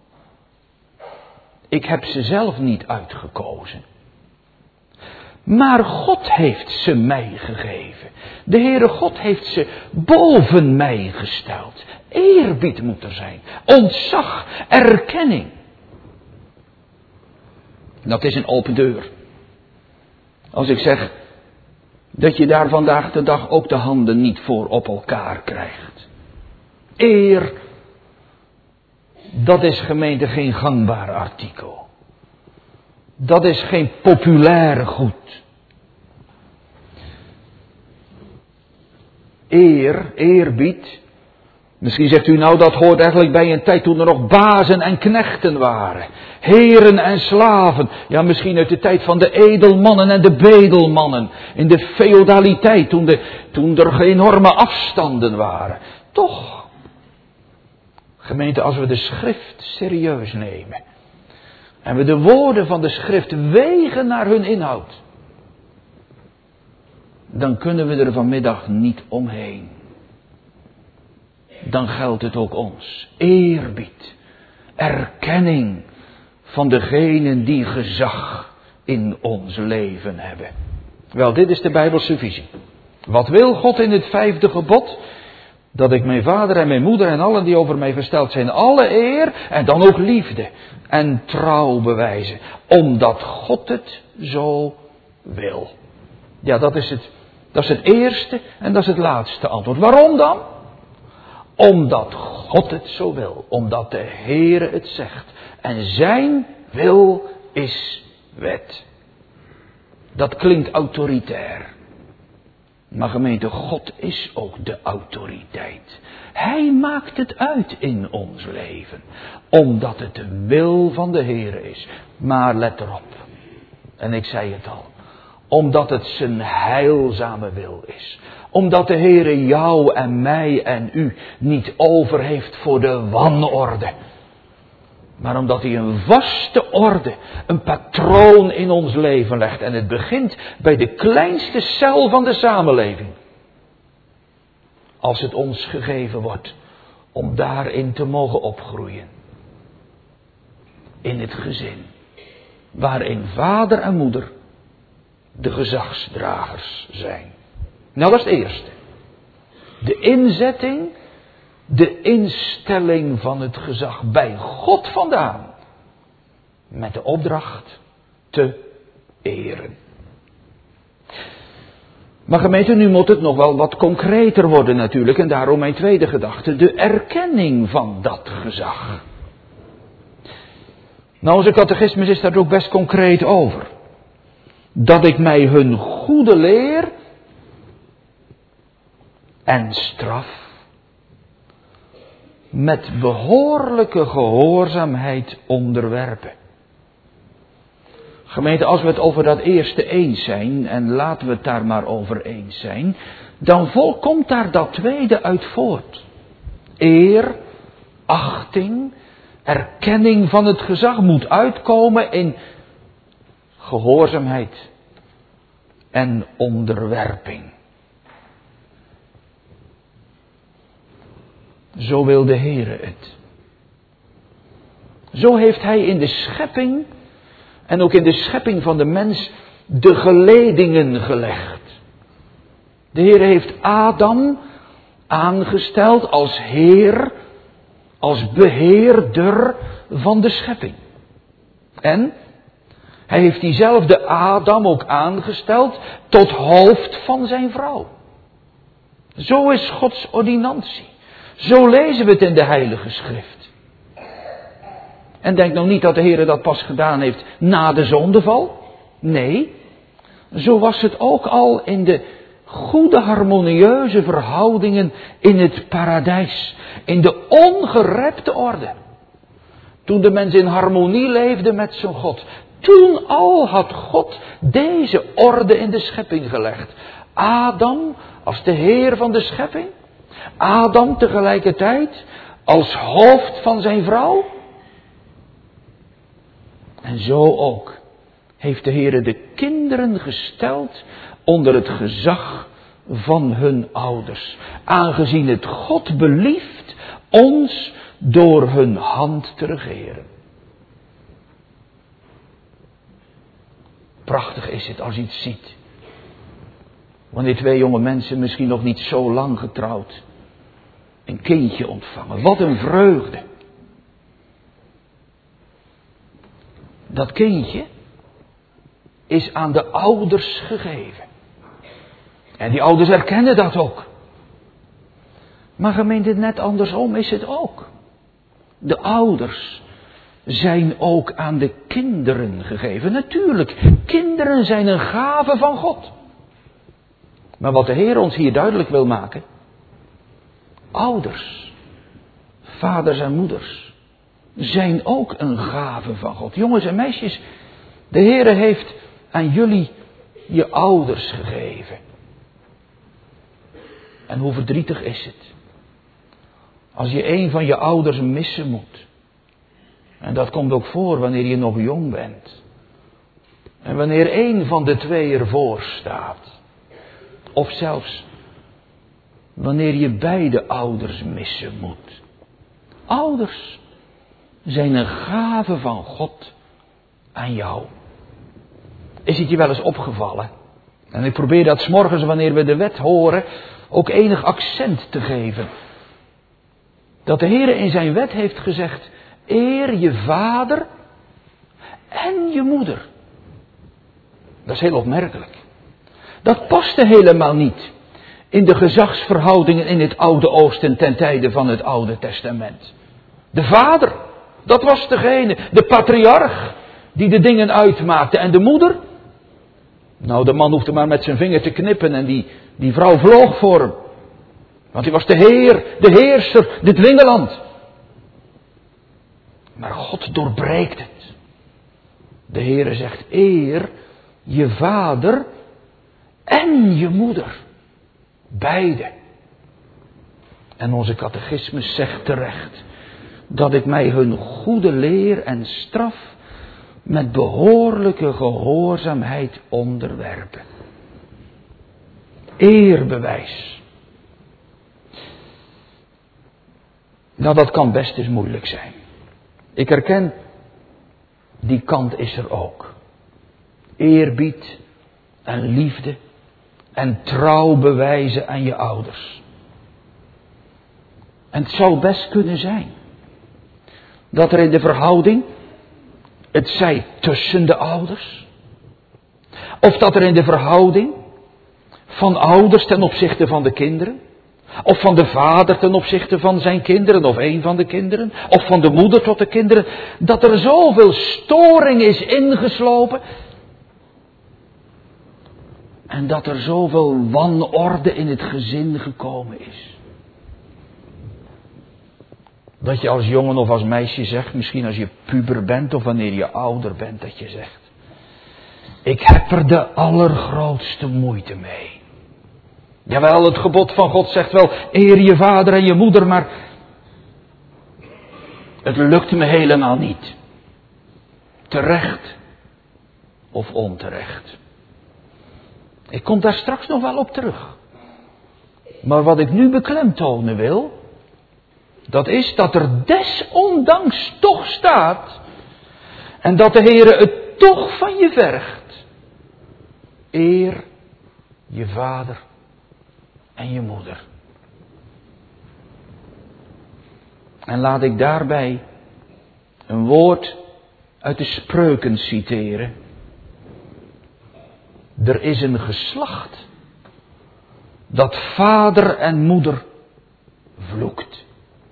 ik heb ze zelf niet uitgekozen. Maar God heeft ze mij gegeven. De Heere God heeft ze boven mij gesteld. Eerbied moet er zijn. Ontzag, erkenning. Dat is een open deur. Als ik zeg dat je daar vandaag de dag ook de handen niet voor op elkaar krijgt. Eer, dat is gemeente geen gangbaar artikel. Dat is geen populair goed. Eer, eerbied. Misschien zegt u nou, dat hoort eigenlijk bij een tijd toen er nog bazen en knechten waren. Heren en slaven. Ja, misschien uit de tijd van de edelmannen en de bedelmannen. In de feodaliteit, toen, de, toen er enorme afstanden waren. Toch, gemeente, als we de schrift serieus nemen. En we de woorden van de schrift wegen naar hun inhoud. Dan kunnen we er vanmiddag niet omheen. Dan geldt het ook ons. Eerbied, erkenning van degenen die gezag in ons leven hebben. Wel, dit is de Bijbelse visie. Wat wil God in het vijfde gebod? Dat ik mijn vader en mijn moeder en allen die over mij versteld zijn, alle eer en dan ook liefde en trouw bewijzen. Omdat God het zo wil. Ja, dat is het, dat is het eerste en dat is het laatste antwoord. Waarom dan? Omdat God het zo wil. Omdat de Heere het zegt. En zijn wil is wet. Dat klinkt autoritair. Maar gemeente, God is ook de autoriteit. Hij maakt het uit in ons leven. Omdat het de wil van de Heere is. Maar let erop. En ik zei het al. Omdat het zijn heilzame wil is. Omdat de Heere jou en mij en u niet over heeft voor de wanorde. Maar omdat hij een vaste orde, een patroon in ons leven legt. En het begint bij de kleinste cel van de samenleving. Als het ons gegeven wordt om daarin te mogen opgroeien. In het gezin. Waarin vader en moeder de gezagsdragers zijn. Nou, dat is het eerste. De inzetting, de instelling van het gezag bij God vandaan. Met de opdracht te eren. Maar gemeente, nu moet het nog wel wat concreter worden natuurlijk. En daarom mijn tweede gedachte, de erkenning van dat gezag. Nou, onze catechismus is daar ook best concreet over. Dat ik mij hun goede leer en straf met behoorlijke gehoorzaamheid onderwerpen. Gemeente, als we het over dat eerste eens zijn, en laten we het daar maar over eens zijn, dan vol, komt daar dat tweede uit voort. Eer, achting, erkenning van het gezag moet uitkomen in gehoorzaamheid en onderwerping. Zo wil de Heere het. Zo heeft Hij in de schepping en ook in de schepping van de mens de geledingen gelegd. De Heere heeft Adam aangesteld als Heer, als beheerder van de schepping. En Hij heeft diezelfde Adam ook aangesteld tot hoofd van zijn vrouw. Zo is Gods ordinantie. Zo lezen we het in de Heilige Schrift. En denk nou niet dat de Heer dat pas gedaan heeft na de zondeval. Nee, zo was het ook al in de goede harmonieuze verhoudingen in het paradijs. In de ongerepte orde. Toen de mens in harmonie leefde met zijn God. Toen al had God deze orde in de schepping gelegd. Adam als de Heer van de schepping. Adam tegelijkertijd als hoofd van zijn vrouw. En zo ook heeft de Heere de kinderen gesteld onder het gezag van hun ouders. Aangezien het God belieft ons door hun hand te regeren. Prachtig is het als je het ziet. Wanneer twee jonge mensen, misschien nog niet zo lang getrouwd, een kindje ontvangen. Wat een vreugde. Dat kindje is aan de ouders gegeven. En die ouders erkennen dat ook. Maar gemeente, net andersom is het ook. De ouders zijn ook aan de kinderen gegeven. Natuurlijk, kinderen zijn een gave van God. Maar wat de Heer ons hier duidelijk wil maken. Ouders, vaders en moeders, zijn ook een gave van God. Jongens en meisjes, de Heer heeft aan jullie je ouders gegeven. En hoe verdrietig is het als je een van je ouders missen moet. En dat komt ook voor wanneer je nog jong bent. En wanneer een van de twee ervoor staat. Of zelfs wanneer je beide ouders missen moet. Ouders zijn een gave van God aan jou. Is het je wel eens opgevallen? En ik probeer dat 's morgens wanneer we de wet horen ook enig accent te geven. Dat de Heer in zijn wet heeft gezegd: eer je vader en je moeder. Dat is heel opmerkelijk. Dat paste helemaal niet in de gezagsverhoudingen in het Oude Oosten ten tijde van het Oude Testament. De vader, dat was degene, de patriarch, die de dingen uitmaakte. En de moeder? Nou, de man hoefde maar met zijn vinger te knippen en die, die vrouw vloog voor hem. Want hij was de Heer, de heerser, de dwingeland. Maar God doorbreekt het. De Heere zegt: eer je vader en je moeder. Beide. En onze catechismus zegt terecht dat ik mij hun goede leer en straf met behoorlijke gehoorzaamheid onderwerpen. Eerbewijs. Nou, dat kan best eens moeilijk zijn. Ik herken, die kant is er ook. Eerbied en liefde en trouw bewijzen aan je ouders. En het zou best kunnen zijn dat er in de verhouding, het zij tussen de ouders, of dat er in de verhouding van ouders ten opzichte van de kinderen, of van de vader ten opzichte van zijn kinderen, of een van de kinderen, of van de moeder tot de kinderen, dat er zoveel storing is ingeslopen. En dat er zoveel wanorde in het gezin gekomen is. Dat je als jongen of als meisje zegt, misschien als je puber bent of wanneer je ouder bent, dat je zegt: ik heb er de allergrootste moeite mee. Jawel, het gebod van God zegt wel: eer je vader en je moeder, maar het lukt me helemaal niet. Terecht of onterecht. Ik kom daar straks nog wel op terug. Maar wat ik nu beklemtonen wil, dat is dat er desondanks toch staat, en dat de Heere het toch van je vergt: eer je vader en je moeder. En laat ik daarbij een woord uit de Spreuken citeren. Er is een geslacht dat vader en moeder vloekt.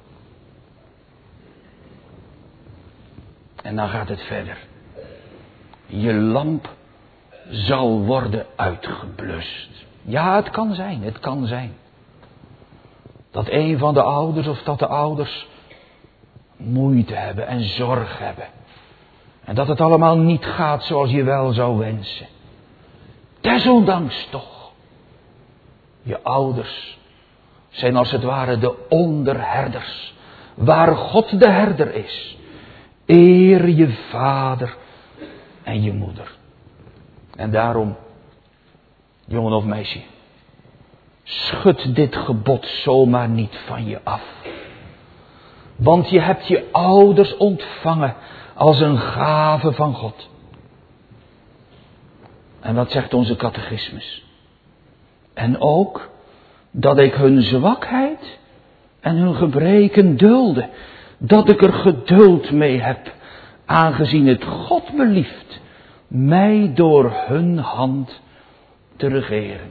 En dan gaat het verder. Je lamp zal worden uitgeblust. Ja, het kan zijn, het kan zijn. Dat een van de ouders of dat de ouders moeite hebben en zorg hebben. En dat het allemaal niet gaat zoals je wel zou wensen. Desondanks toch. Je ouders zijn als het ware de onderherders. Waar God de herder is. Eer je vader en je moeder. En daarom, jongen of meisje, schud dit gebod zomaar niet van je af. Want je hebt je ouders ontvangen als een gave van God. En wat zegt onze catechismus? En ook dat ik hun zwakheid en hun gebreken dulde. Dat ik er geduld mee heb, aangezien het God belieft mij door hun hand te regeren.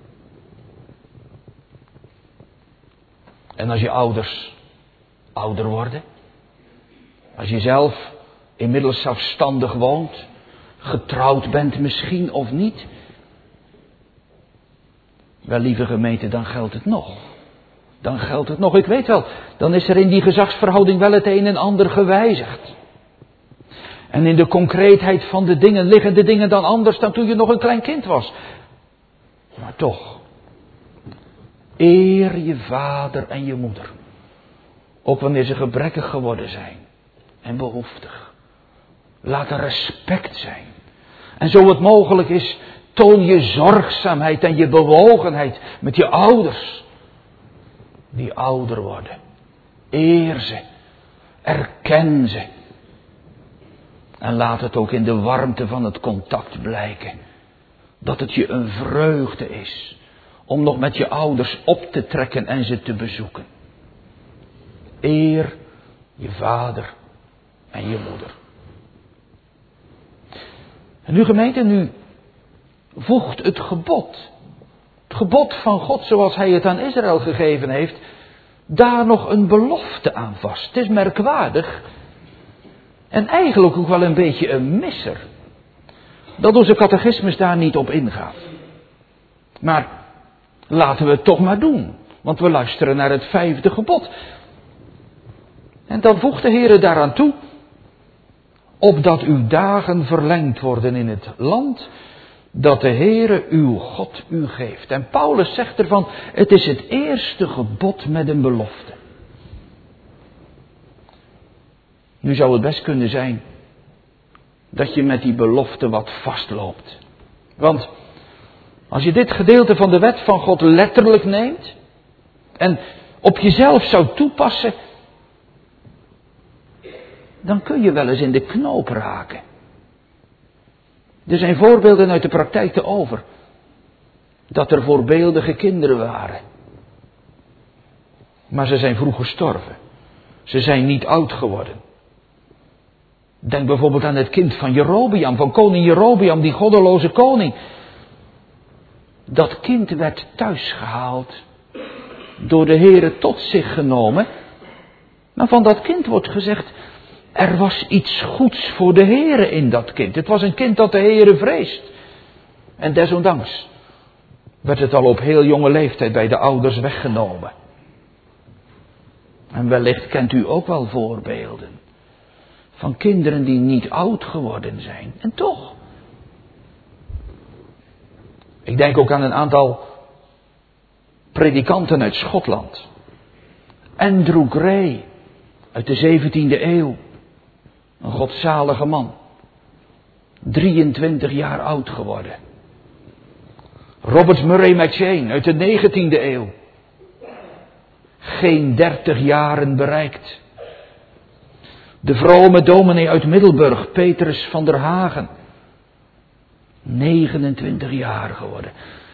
En als je ouders ouder worden, als je zelf inmiddels zelfstandig woont, getrouwd bent misschien of niet, wel lieve gemeente, dan geldt het nog. Dan geldt het nog. Ik weet wel, dan is er in die gezagsverhouding wel het een en ander gewijzigd. En in de concreetheid van de dingen liggen de dingen dan anders dan toen je nog een klein kind was. Maar toch, eer je vader en je moeder. Ook wanneer ze gebrekkig geworden zijn en behoeftig. Laat er respect zijn. En zo het mogelijk is, toon je zorgzaamheid en je bewogenheid met je ouders. Die ouder worden. Eer ze. Erken ze. En laat het ook in de warmte van het contact blijken. Dat het je een vreugde is om nog met je ouders op te trekken en ze te bezoeken. Eer je vader en je moeder. En nu gemeente, nu voegt het gebod. Het gebod van God zoals hij het aan Israël gegeven heeft, daar nog een belofte aan vast. Het is merkwaardig en eigenlijk ook wel een beetje een misser. Dat onze catechismus daar niet op ingaat. Maar laten we het toch maar doen. Want we luisteren naar het vijfde gebod. En dan voegt de Heere daaraan toe. Opdat uw dagen verlengd worden in het land dat de Heere uw God u geeft. En Paulus zegt ervan, het is het eerste gebod met een belofte. Nu zou het best kunnen zijn dat je met die belofte wat vastloopt. Want als je dit gedeelte van de wet van God letterlijk neemt en op jezelf zou toepassen, dan kun je wel eens in de knoop raken. Er zijn voorbeelden uit de praktijk te over. Dat er voorbeeldige kinderen waren. Maar ze zijn vroeg gestorven. Ze zijn niet oud geworden. Denk bijvoorbeeld aan het kind van Jerobeam, van koning Jerobeam, die goddeloze koning. Dat kind werd thuisgehaald, door de Heere tot zich genomen. Maar van dat kind wordt gezegd, er was iets goeds voor de Heere in dat kind. Het was een kind dat de Heere vreest. En desondanks werd het al op heel jonge leeftijd bij de ouders weggenomen. En wellicht kent u ook wel voorbeelden van kinderen die niet oud geworden zijn. En toch. Ik denk ook aan een aantal predikanten uit Schotland. Andrew Gray uit de zeventiende eeuw. Een godzalige man. drieëntwintig jaar oud geworden. Robert Murray McCheyne uit de negentiende eeuw. Geen dertig jaren bereikt. De vrome dominee uit Middelburg, Petrus van der Hagen. negenentwintig jaar geworden.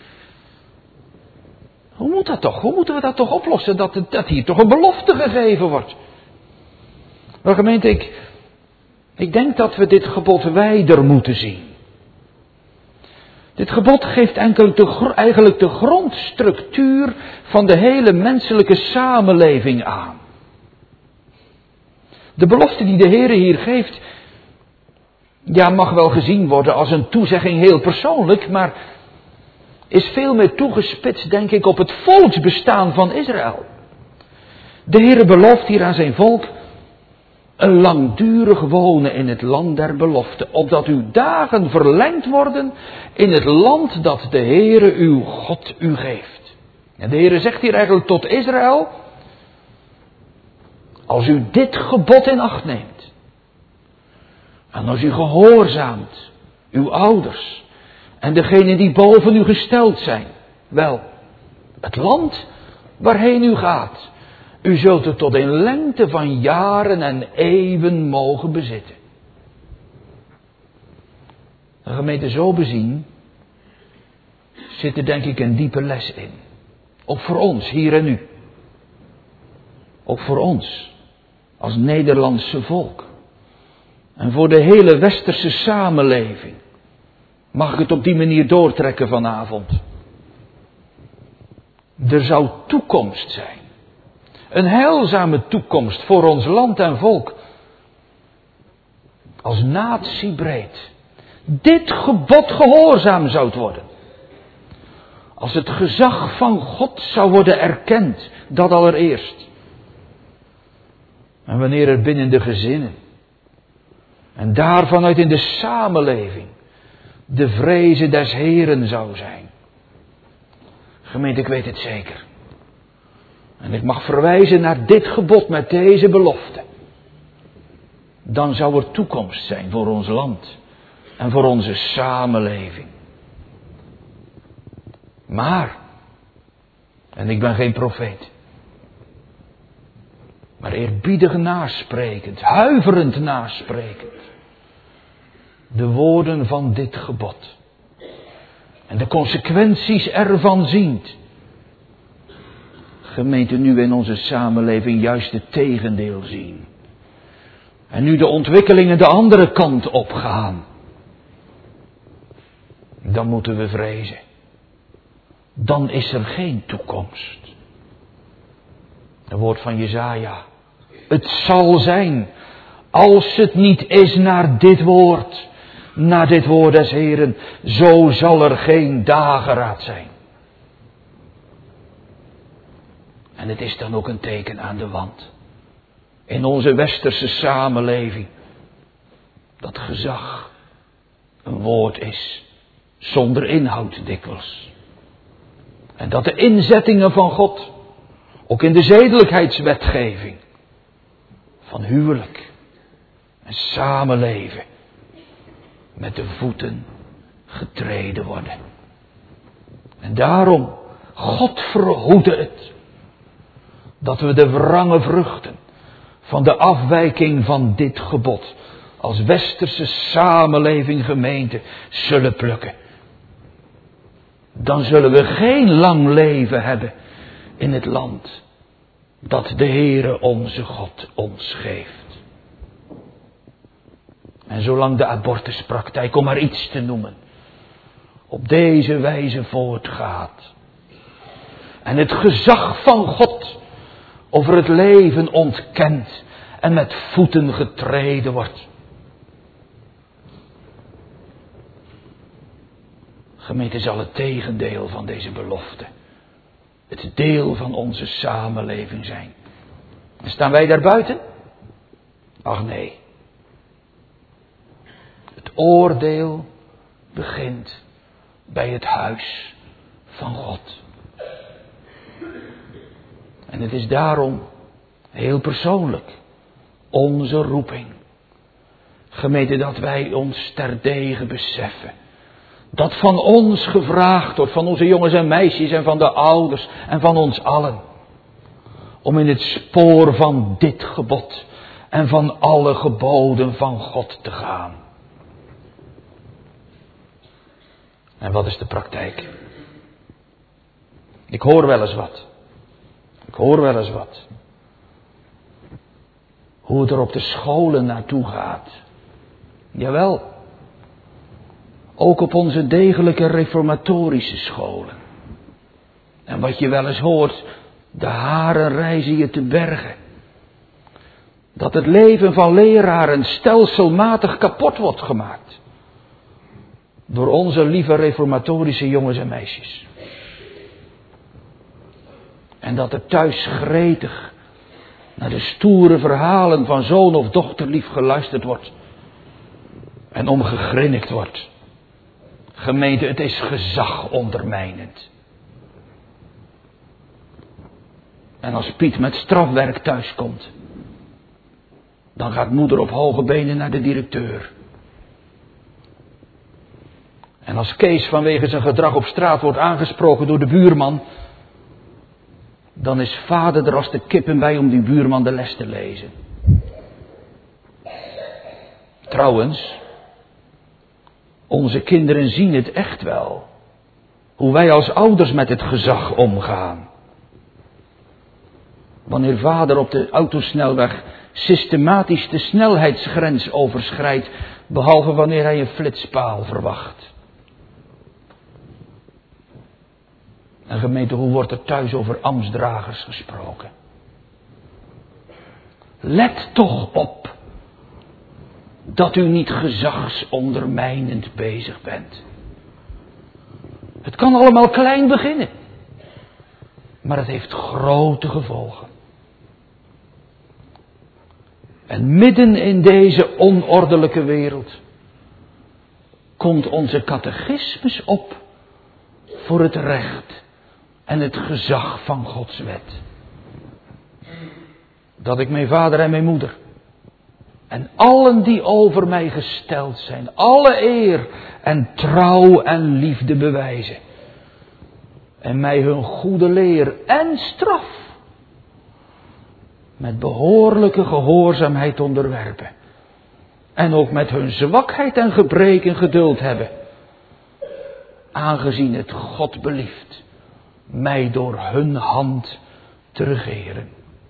Hoe moet dat toch? Hoe moeten we dat toch oplossen? Dat, dat hier toch een belofte gegeven wordt. Maar gemeente, ik, ik denk dat we dit gebod wijder moeten zien. Dit gebod geeft enkel de, eigenlijk de grondstructuur van de hele menselijke samenleving aan. De belofte die de Heere hier geeft, ja, mag wel gezien worden als een toezegging heel persoonlijk, maar is veel meer toegespitst, denk ik, op het volksbestaan van Israël. De Heere belooft hier aan zijn volk een langdurig wonen in het land der belofte, opdat uw dagen verlengd worden in het land dat de Heere uw God u geeft. En de Heere zegt hier eigenlijk tot Israël, als u dit gebod in acht neemt, en als u gehoorzaamt, uw ouders en degenen die boven u gesteld zijn, wel, het land waarheen u gaat, u zult het tot in lengte van jaren en eeuwen mogen bezitten. De gemeente zo bezien, zit er denk ik een diepe les in. Ook voor ons, hier en nu. Ook voor ons, als Nederlandse volk. En voor de hele westerse samenleving. Mag ik het op die manier doortrekken vanavond? Er zou toekomst zijn. Een heilzame toekomst voor ons land en volk. Als natie breed. Dit gebod gehoorzaam zou worden. Als het gezag van God zou worden erkend. Dat allereerst. En wanneer er binnen de gezinnen. En daarvanuit in de samenleving. De vreze des Heren zou zijn. Gemeente, ik weet het zeker. En ik mag verwijzen naar dit gebod met deze belofte. Dan zou er toekomst zijn voor ons land. En voor onze samenleving. Maar. En ik ben geen profeet. Maar eerbiedig nasprekend. Huiverend nasprekend. De woorden van dit gebod. En de consequenties ervan ziend. Gemeente, nu in onze samenleving juist het tegendeel zien. En nu de ontwikkelingen de andere kant opgaan. Dan moeten we vrezen. Dan is er geen toekomst. Het woord van Jesaja. Het zal zijn. Als het niet is naar dit woord. Naar dit woord des Heren. Zo zal er geen dageraad zijn. En het is dan ook een teken aan de wand. In onze westerse samenleving. Dat gezag een woord is. Zonder inhoud dikwijls. En dat de inzettingen van God. Ook in de zedelijkheidswetgeving. Van huwelijk. En samenleven. Met de voeten getreden worden. En daarom. God verhoede het. Dat we de wrange vruchten. Van de afwijking van dit gebod. Als westerse samenleving gemeente. Zullen plukken. Dan zullen we geen lang leven hebben. In het land. Dat de Heere onze God ons geeft. En zolang de abortuspraktijk, om maar iets te noemen. Op deze wijze voortgaat. En het gezag van God. Over het leven ontkend. En met voeten getreden wordt. Gemeente, zal het tegendeel van deze belofte. Het deel van onze samenleving zijn. En staan wij daar buiten? Ach nee. Het oordeel begint bij het huis van God. En het is daarom heel persoonlijk onze roeping. Gemeente, dat wij ons terdege beseffen. Dat van ons gevraagd wordt, van onze jongens en meisjes en van de ouders en van ons allen. Om in het spoor van dit gebod en van alle geboden van God te gaan. En wat is de praktijk? Ik hoor wel eens wat. Ik hoor wel eens wat. Hoe het er op de scholen naartoe gaat. Jawel. Ook op onze degelijke reformatorische scholen. En wat je wel eens hoort, de haren rijzen je te bergen. Dat het leven van leraren stelselmatig kapot wordt gemaakt. Door onze lieve reformatorische jongens en meisjes. En dat er thuis gretig naar de stoere verhalen van zoon of dochterlief geluisterd wordt. En omgegrinnikt wordt. Gemeente, het is gezag ondermijnend. En als Piet met strafwerk thuiskomt, dan gaat moeder op hoge benen naar de directeur. En als Kees vanwege zijn gedrag op straat wordt aangesproken door de buurman, dan is vader er als de kippen bij om die buurman de les te lezen. Trouwens, onze kinderen zien het echt wel. hoe wij als ouders met het gezag omgaan. Wanneer vader op de autosnelweg systematisch de snelheidsgrens overschrijdt, behalve wanneer hij een flitspaal verwacht. En gemeente, hoe wordt er thuis over ambtsdragers gesproken? Let toch op dat u niet gezagsondermijnend bezig bent. Het kan allemaal klein beginnen, maar het heeft grote gevolgen. En midden in deze onordelijke wereld komt onze catechismus op voor het recht en het gezag van Gods wet. Dat ik mijn vader en mijn moeder en allen die over mij gesteld zijn, alle eer en trouw en liefde bewijzen. En mij hun goede leer en straf met behoorlijke gehoorzaamheid onderwerpen. En ook met hun zwakheid en gebreken geduld hebben. Aangezien het God belieft mij door hun hand te regeren.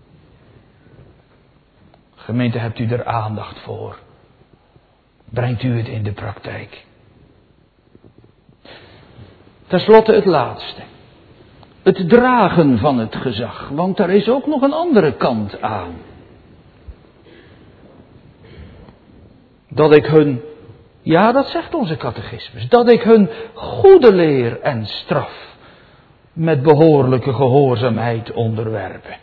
Gemeente, hebt u er aandacht voor? Brengt u het in de praktijk? Ten slotte het laatste. Het dragen van het gezag. Want daar is ook nog een andere kant aan. Dat ik hun, ja dat zegt onze catechismus, dat ik hun goede leer en straf met behoorlijke gehoorzaamheid onderwerpen.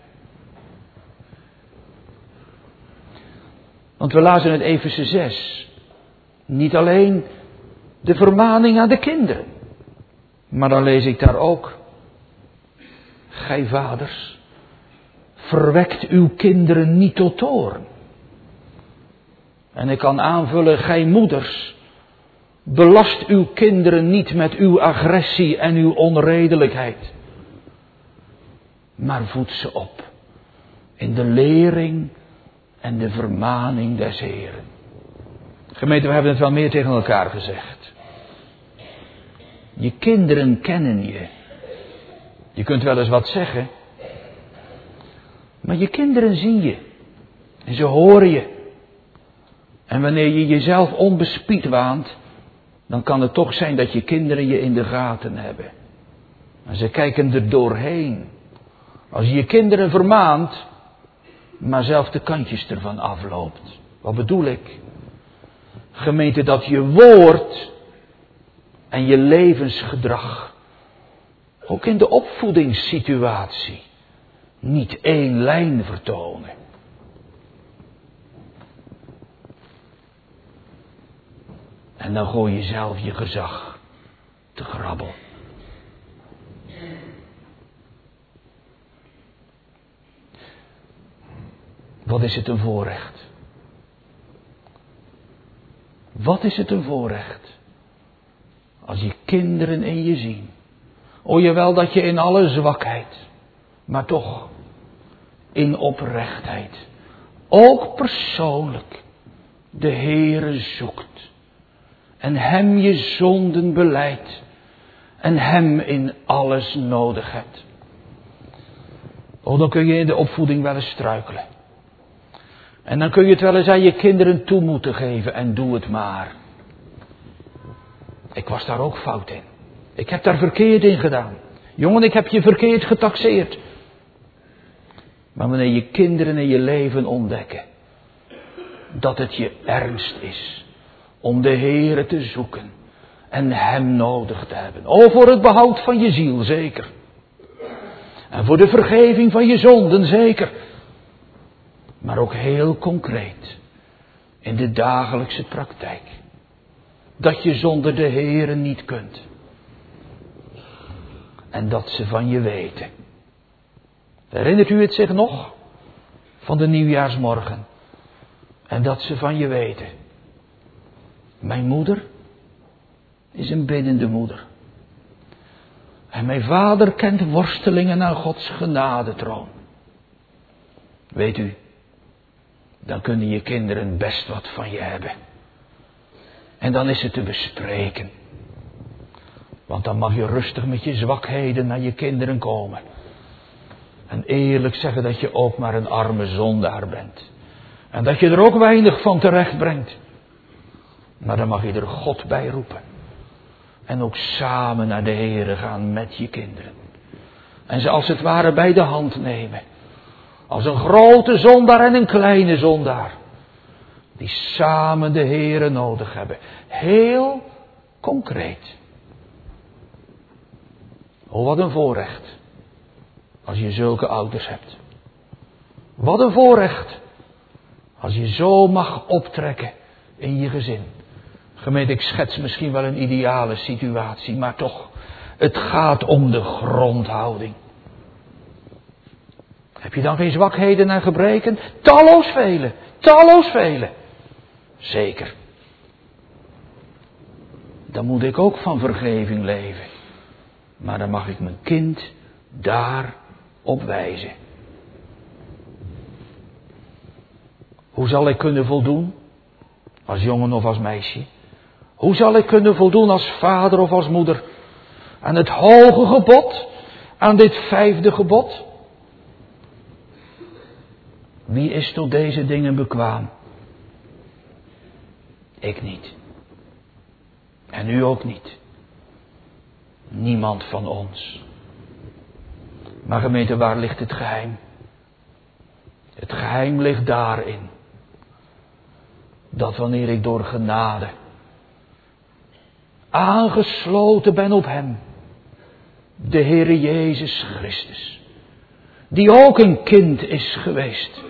Want we lazen in Efeze zes niet alleen de vermaning aan de kinderen, maar dan lees ik daar ook: gij vaders, verwekt uw kinderen niet tot toorn. En ik kan aanvullen: gij moeders, belast uw kinderen niet met uw agressie en uw onredelijkheid, maar voed ze op in de lering en de vermaning des Heeren. Gemeente, we hebben het wel meer tegen elkaar gezegd. Je kinderen kennen je. Je kunt wel eens wat zeggen, maar je kinderen zien je en ze horen je. En wanneer je jezelf onbespied waant, dan kan het toch zijn dat je kinderen je in de gaten hebben. En ze kijken er doorheen. Als je je kinderen vermaant, maar zelf de kantjes ervan afloopt. Wat bedoel ik? Gemeente, dat je woord en je levensgedrag ook in de opvoedingssituatie niet één lijn vertonen. En dan gooi je zelf je gezag te grabbel. Wat is het een voorrecht? Wat is het een voorrecht? Als je kinderen in je zien. O jawel dat je in alle zwakheid, maar toch in oprechtheid, ook persoonlijk, de Heere zoekt. En hem je zonden belijdt. En hem in alles nodig hebt. O, dan kun je in de opvoeding wel eens struikelen. En dan kun je het wel eens aan je kinderen toe moeten geven. En doe het maar. Ik was daar ook fout in. Ik heb daar verkeerd in gedaan. Jongen, ik heb je verkeerd getaxeerd. Maar wanneer je kinderen in je leven ontdekken dat het je ernst is om de Heere te zoeken en hem nodig te hebben. O, voor het behoud van je ziel, zeker. En voor de vergeving van je zonden, zeker. Maar ook heel concreet in de dagelijkse praktijk. Dat je zonder de Heere niet kunt. En dat ze van je weten. Herinnert u het zich nog? Van de nieuwjaarsmorgen. En dat ze van je weten. Mijn moeder is een biddende moeder. En mijn vader kent worstelingen aan Gods genadetroon. Weet u, dan kunnen je kinderen best wat van je hebben. En dan is het te bespreken. Want dan mag je rustig met je zwakheden naar je kinderen komen. En eerlijk zeggen dat je ook maar een arme zondaar bent. En dat je er ook weinig van terecht brengt. Maar dan mag je er God bij roepen. En ook samen naar de Heere gaan met je kinderen. En ze als het ware bij de hand nemen. Als een grote zondaar en een kleine zondaar. Die samen de Heere nodig hebben. Heel concreet. Oh, wat een voorrecht. Als je zulke ouders hebt. Wat een voorrecht. Als je zo mag optrekken in je gezin. Gemeente, ik schets misschien wel een ideale situatie, maar toch. Het gaat om de grondhouding. Heb je dan geen zwakheden en gebreken? Talloos vele, talloos vele. Zeker. Dan moet ik ook van vergeving leven. Maar dan mag ik mijn kind daarop wijzen. Hoe zal ik kunnen voldoen? Als jongen of als meisje? Hoe zal ik kunnen voldoen als vader of als moeder? Aan het hoge gebod? Aan dit vijfde gebod? Wie is tot deze dingen bekwaam? Ik niet. En u ook niet. Niemand van ons. Maar gemeente, waar ligt het geheim? Het geheim ligt daarin. Dat wanneer ik door genade aangesloten ben op Hem. De Heere Jezus Christus. Die ook een kind is geweest.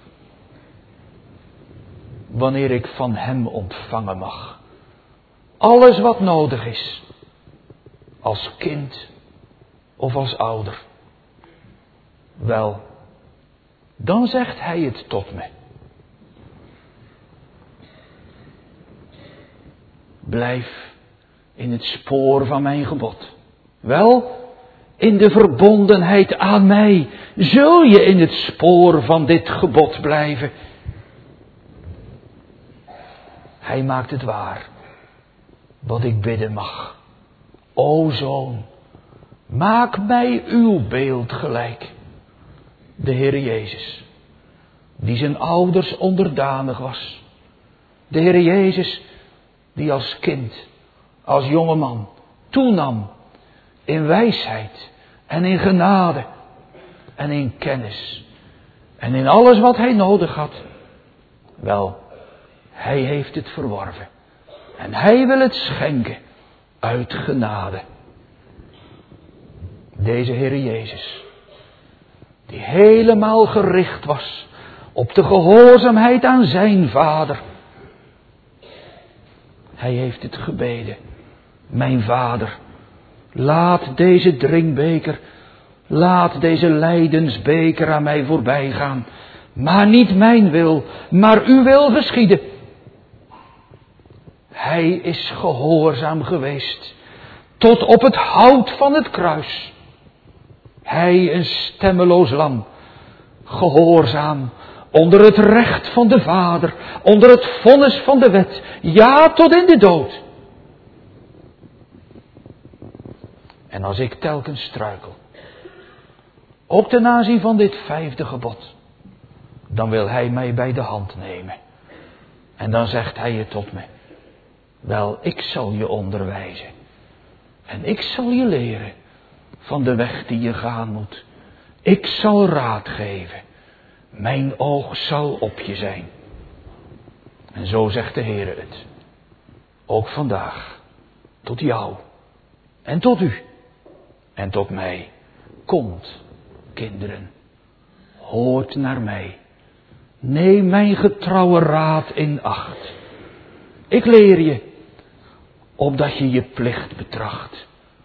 Wanneer ik van Hem ontvangen mag. Alles wat nodig is. Als kind of als ouder. Wel, dan zegt Hij het tot me. Blijf in het spoor van mijn gebod. Wel, in de verbondenheid aan mij zul je in het spoor van dit gebod blijven. Hij maakt het waar. Wat ik bidden mag. O Zoon, maak mij uw beeld gelijk. De Heere Jezus, die zijn ouders onderdanig was. De Heere Jezus, die als kind, als jongeman, toenam in wijsheid en in genade en in kennis. En in alles wat hij nodig had. Wel, hij heeft het verworven. En hij wil het schenken uit genade. Deze Heere Jezus, die helemaal gericht was op de gehoorzaamheid aan zijn Vader. Hij heeft het gebeden. Mijn Vader, laat deze drinkbeker, laat deze lijdensbeker aan mij voorbij gaan. Maar niet mijn wil, maar uw wil geschieden. Hij is gehoorzaam geweest tot op het hout van het kruis. Hij, een stemmeloos lam, gehoorzaam onder het recht van de Vader, onder het vonnis van de wet, ja tot in de dood. En als ik telkens struikel, ook ten aanzien van dit vijfde gebod, dan wil Hij mij bij de hand nemen. En dan zegt Hij het tot me. Wel, ik zal je onderwijzen. En ik zal je leren van de weg die je gaan moet. Ik zal raad geven. Mijn oog zal op je zijn. En zo zegt de Heere het. Ook vandaag. Tot jou. En tot u. En tot mij. Komt, kinderen. Hoort naar mij. Neem mijn getrouwe raad in acht. Ik leer je. Opdat je je plicht betracht.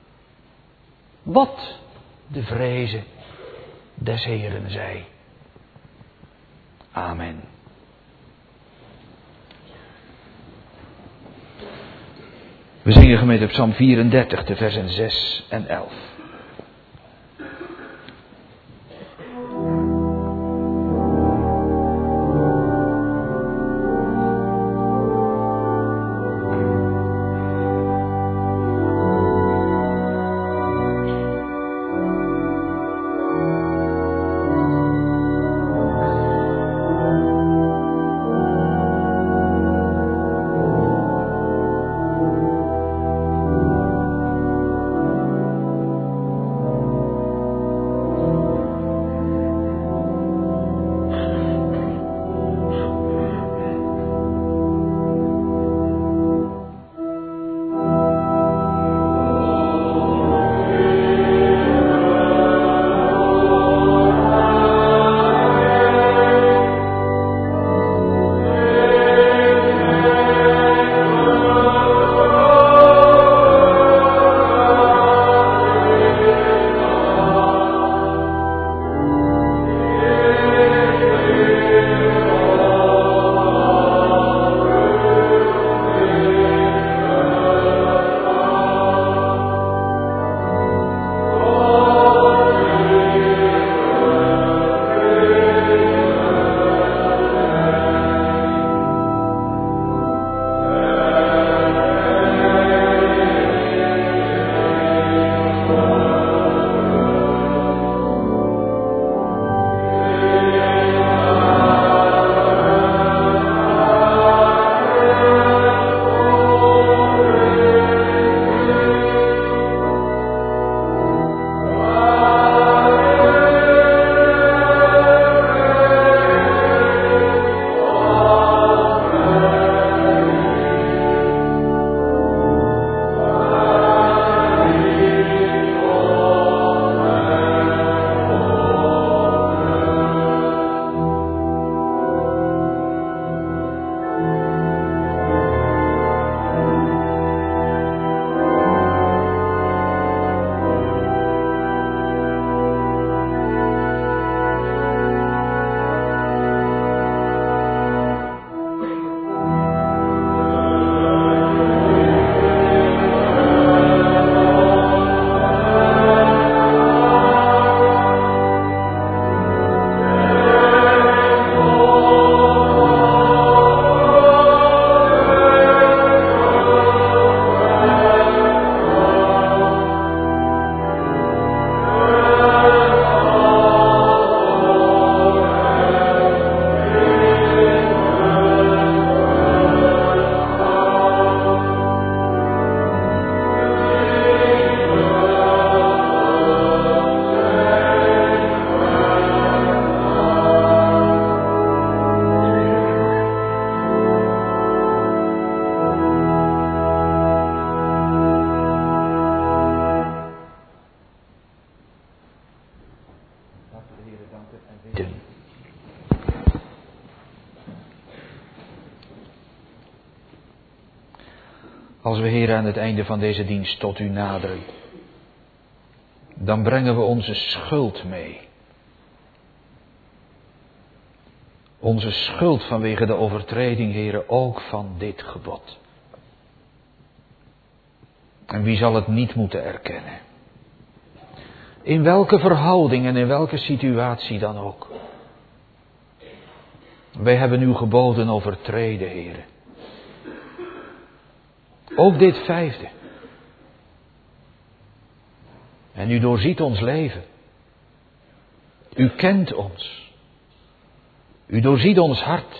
Wat de vreze des Heeren zij. Amen. We zingen gemeente op Psalm vierendertig, de versen zes en elf. Als we, Heer, aan het einde van deze dienst tot u naderen, dan brengen we onze schuld mee. Onze schuld vanwege de overtreding, Heer, ook van dit gebod. En wie zal het niet moeten erkennen? In welke verhouding en in welke situatie dan ook. Wij hebben uw geboden overtreden, Heer. Ook dit vijfde. En u doorziet ons leven. U kent ons. U doorziet ons hart.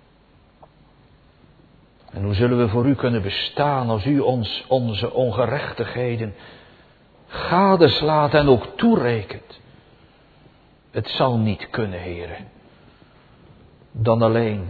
En hoe zullen we voor u kunnen bestaan als u ons onze ongerechtigheden gadeslaat en ook toerekent? Het zal niet kunnen, Heere. Dan alleen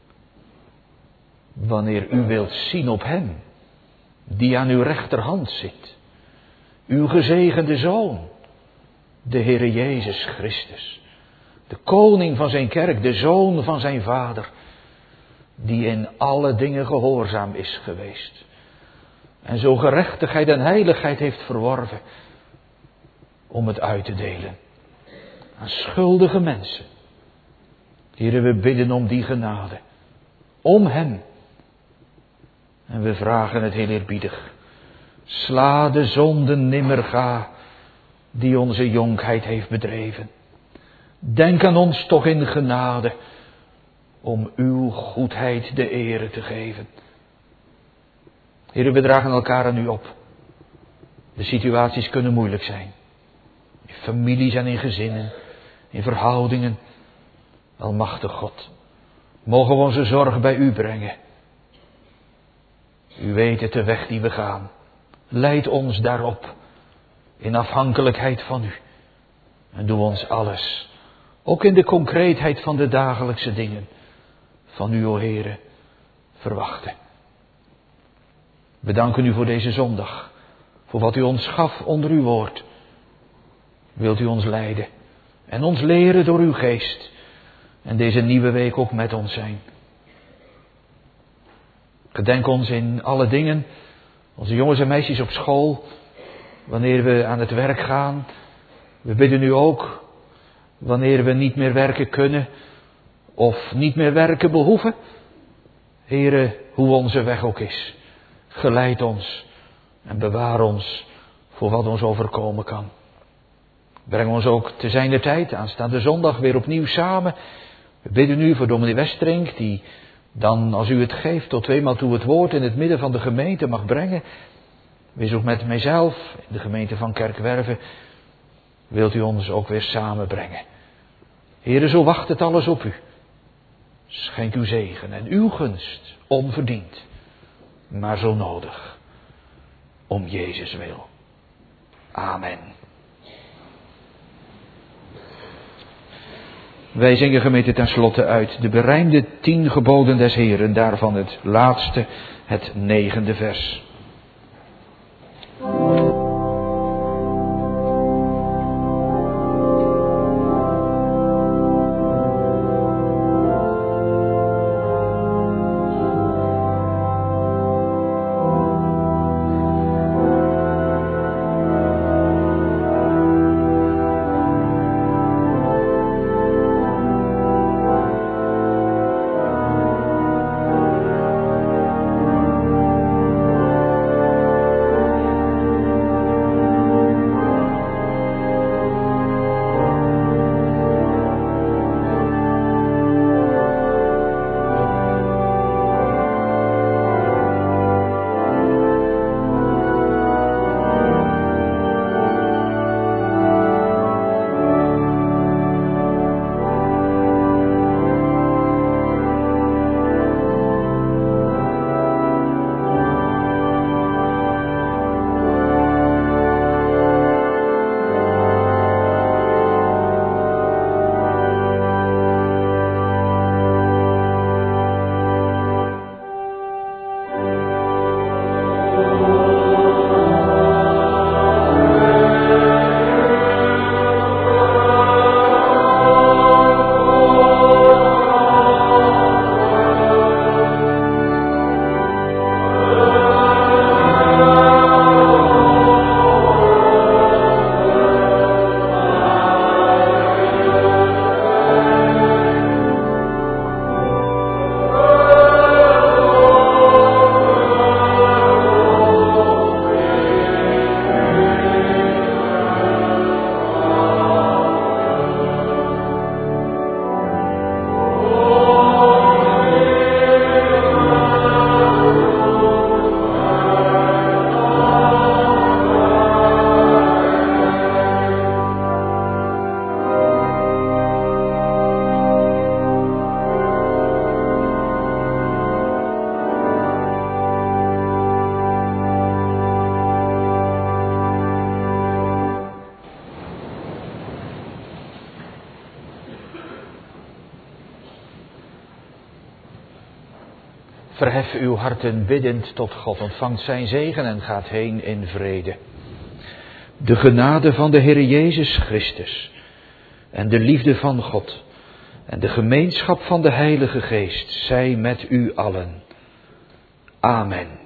wanneer u wilt zien op hem die aan uw rechterhand zit. Uw gezegende Zoon, de Heere Jezus Christus. De koning van zijn kerk, de Zoon van zijn Vader. Die in alle dingen gehoorzaam is geweest. En zo gerechtigheid en heiligheid heeft verworven. Om het uit te delen aan schuldige mensen. Heere, we bidden om die genade. Om hem. En we vragen het heel eerbiedig. Sla de zonden nimmer ga, die onze jonkheid heeft bedreven. Denk aan ons toch in genade, om uw goedheid de ere te geven. Heere, we dragen elkaar aan u op. De situaties kunnen moeilijk zijn. In families en in gezinnen, in verhoudingen. Almachtig God, mogen we onze zorg bij u brengen. U weet het, de weg die we gaan. Leid ons daarop, in afhankelijkheid van u. En doe ons alles, ook in de concreetheid van de dagelijkse dingen, van u, o Heere, verwachten. We danken u voor deze zondag, voor wat u ons gaf onder uw woord. Wilt u ons leiden en ons leren door uw geest. En deze nieuwe week ook met ons zijn. Gedenk ons in alle dingen. Onze jongens en meisjes op school. Wanneer we aan het werk gaan. We bidden u ook. Wanneer we niet meer werken kunnen. Of niet meer werken behoeven. Heere, hoe onze weg ook is. Geleid ons. En bewaar ons voor wat ons overkomen kan. Breng ons ook te zijner tijd, aanstaande zondag, weer opnieuw samen. We bidden u voor dominee Westerink, die dan, als u het geeft, tot tweemaal toe het woord in het midden van de gemeente mag brengen. Wees ook met mijzelf, in de gemeente van Kerkwerve, wilt u ons ook weer samenbrengen. Heere, zo wacht het alles op u. Schenk uw zegen en uw gunst, onverdiend, maar zo nodig, om Jezus wil. Amen. Wij zingen gemeente ten slotte uit de berijmde tien geboden des Heeren, daarvan het laatste, het negende vers. Verhef uw harten biddend tot God, ontvangt zijn zegen en gaat heen in vrede. De genade van de Heer Jezus Christus en de liefde van God en de gemeenschap van de Heilige Geest zij met u allen. Amen.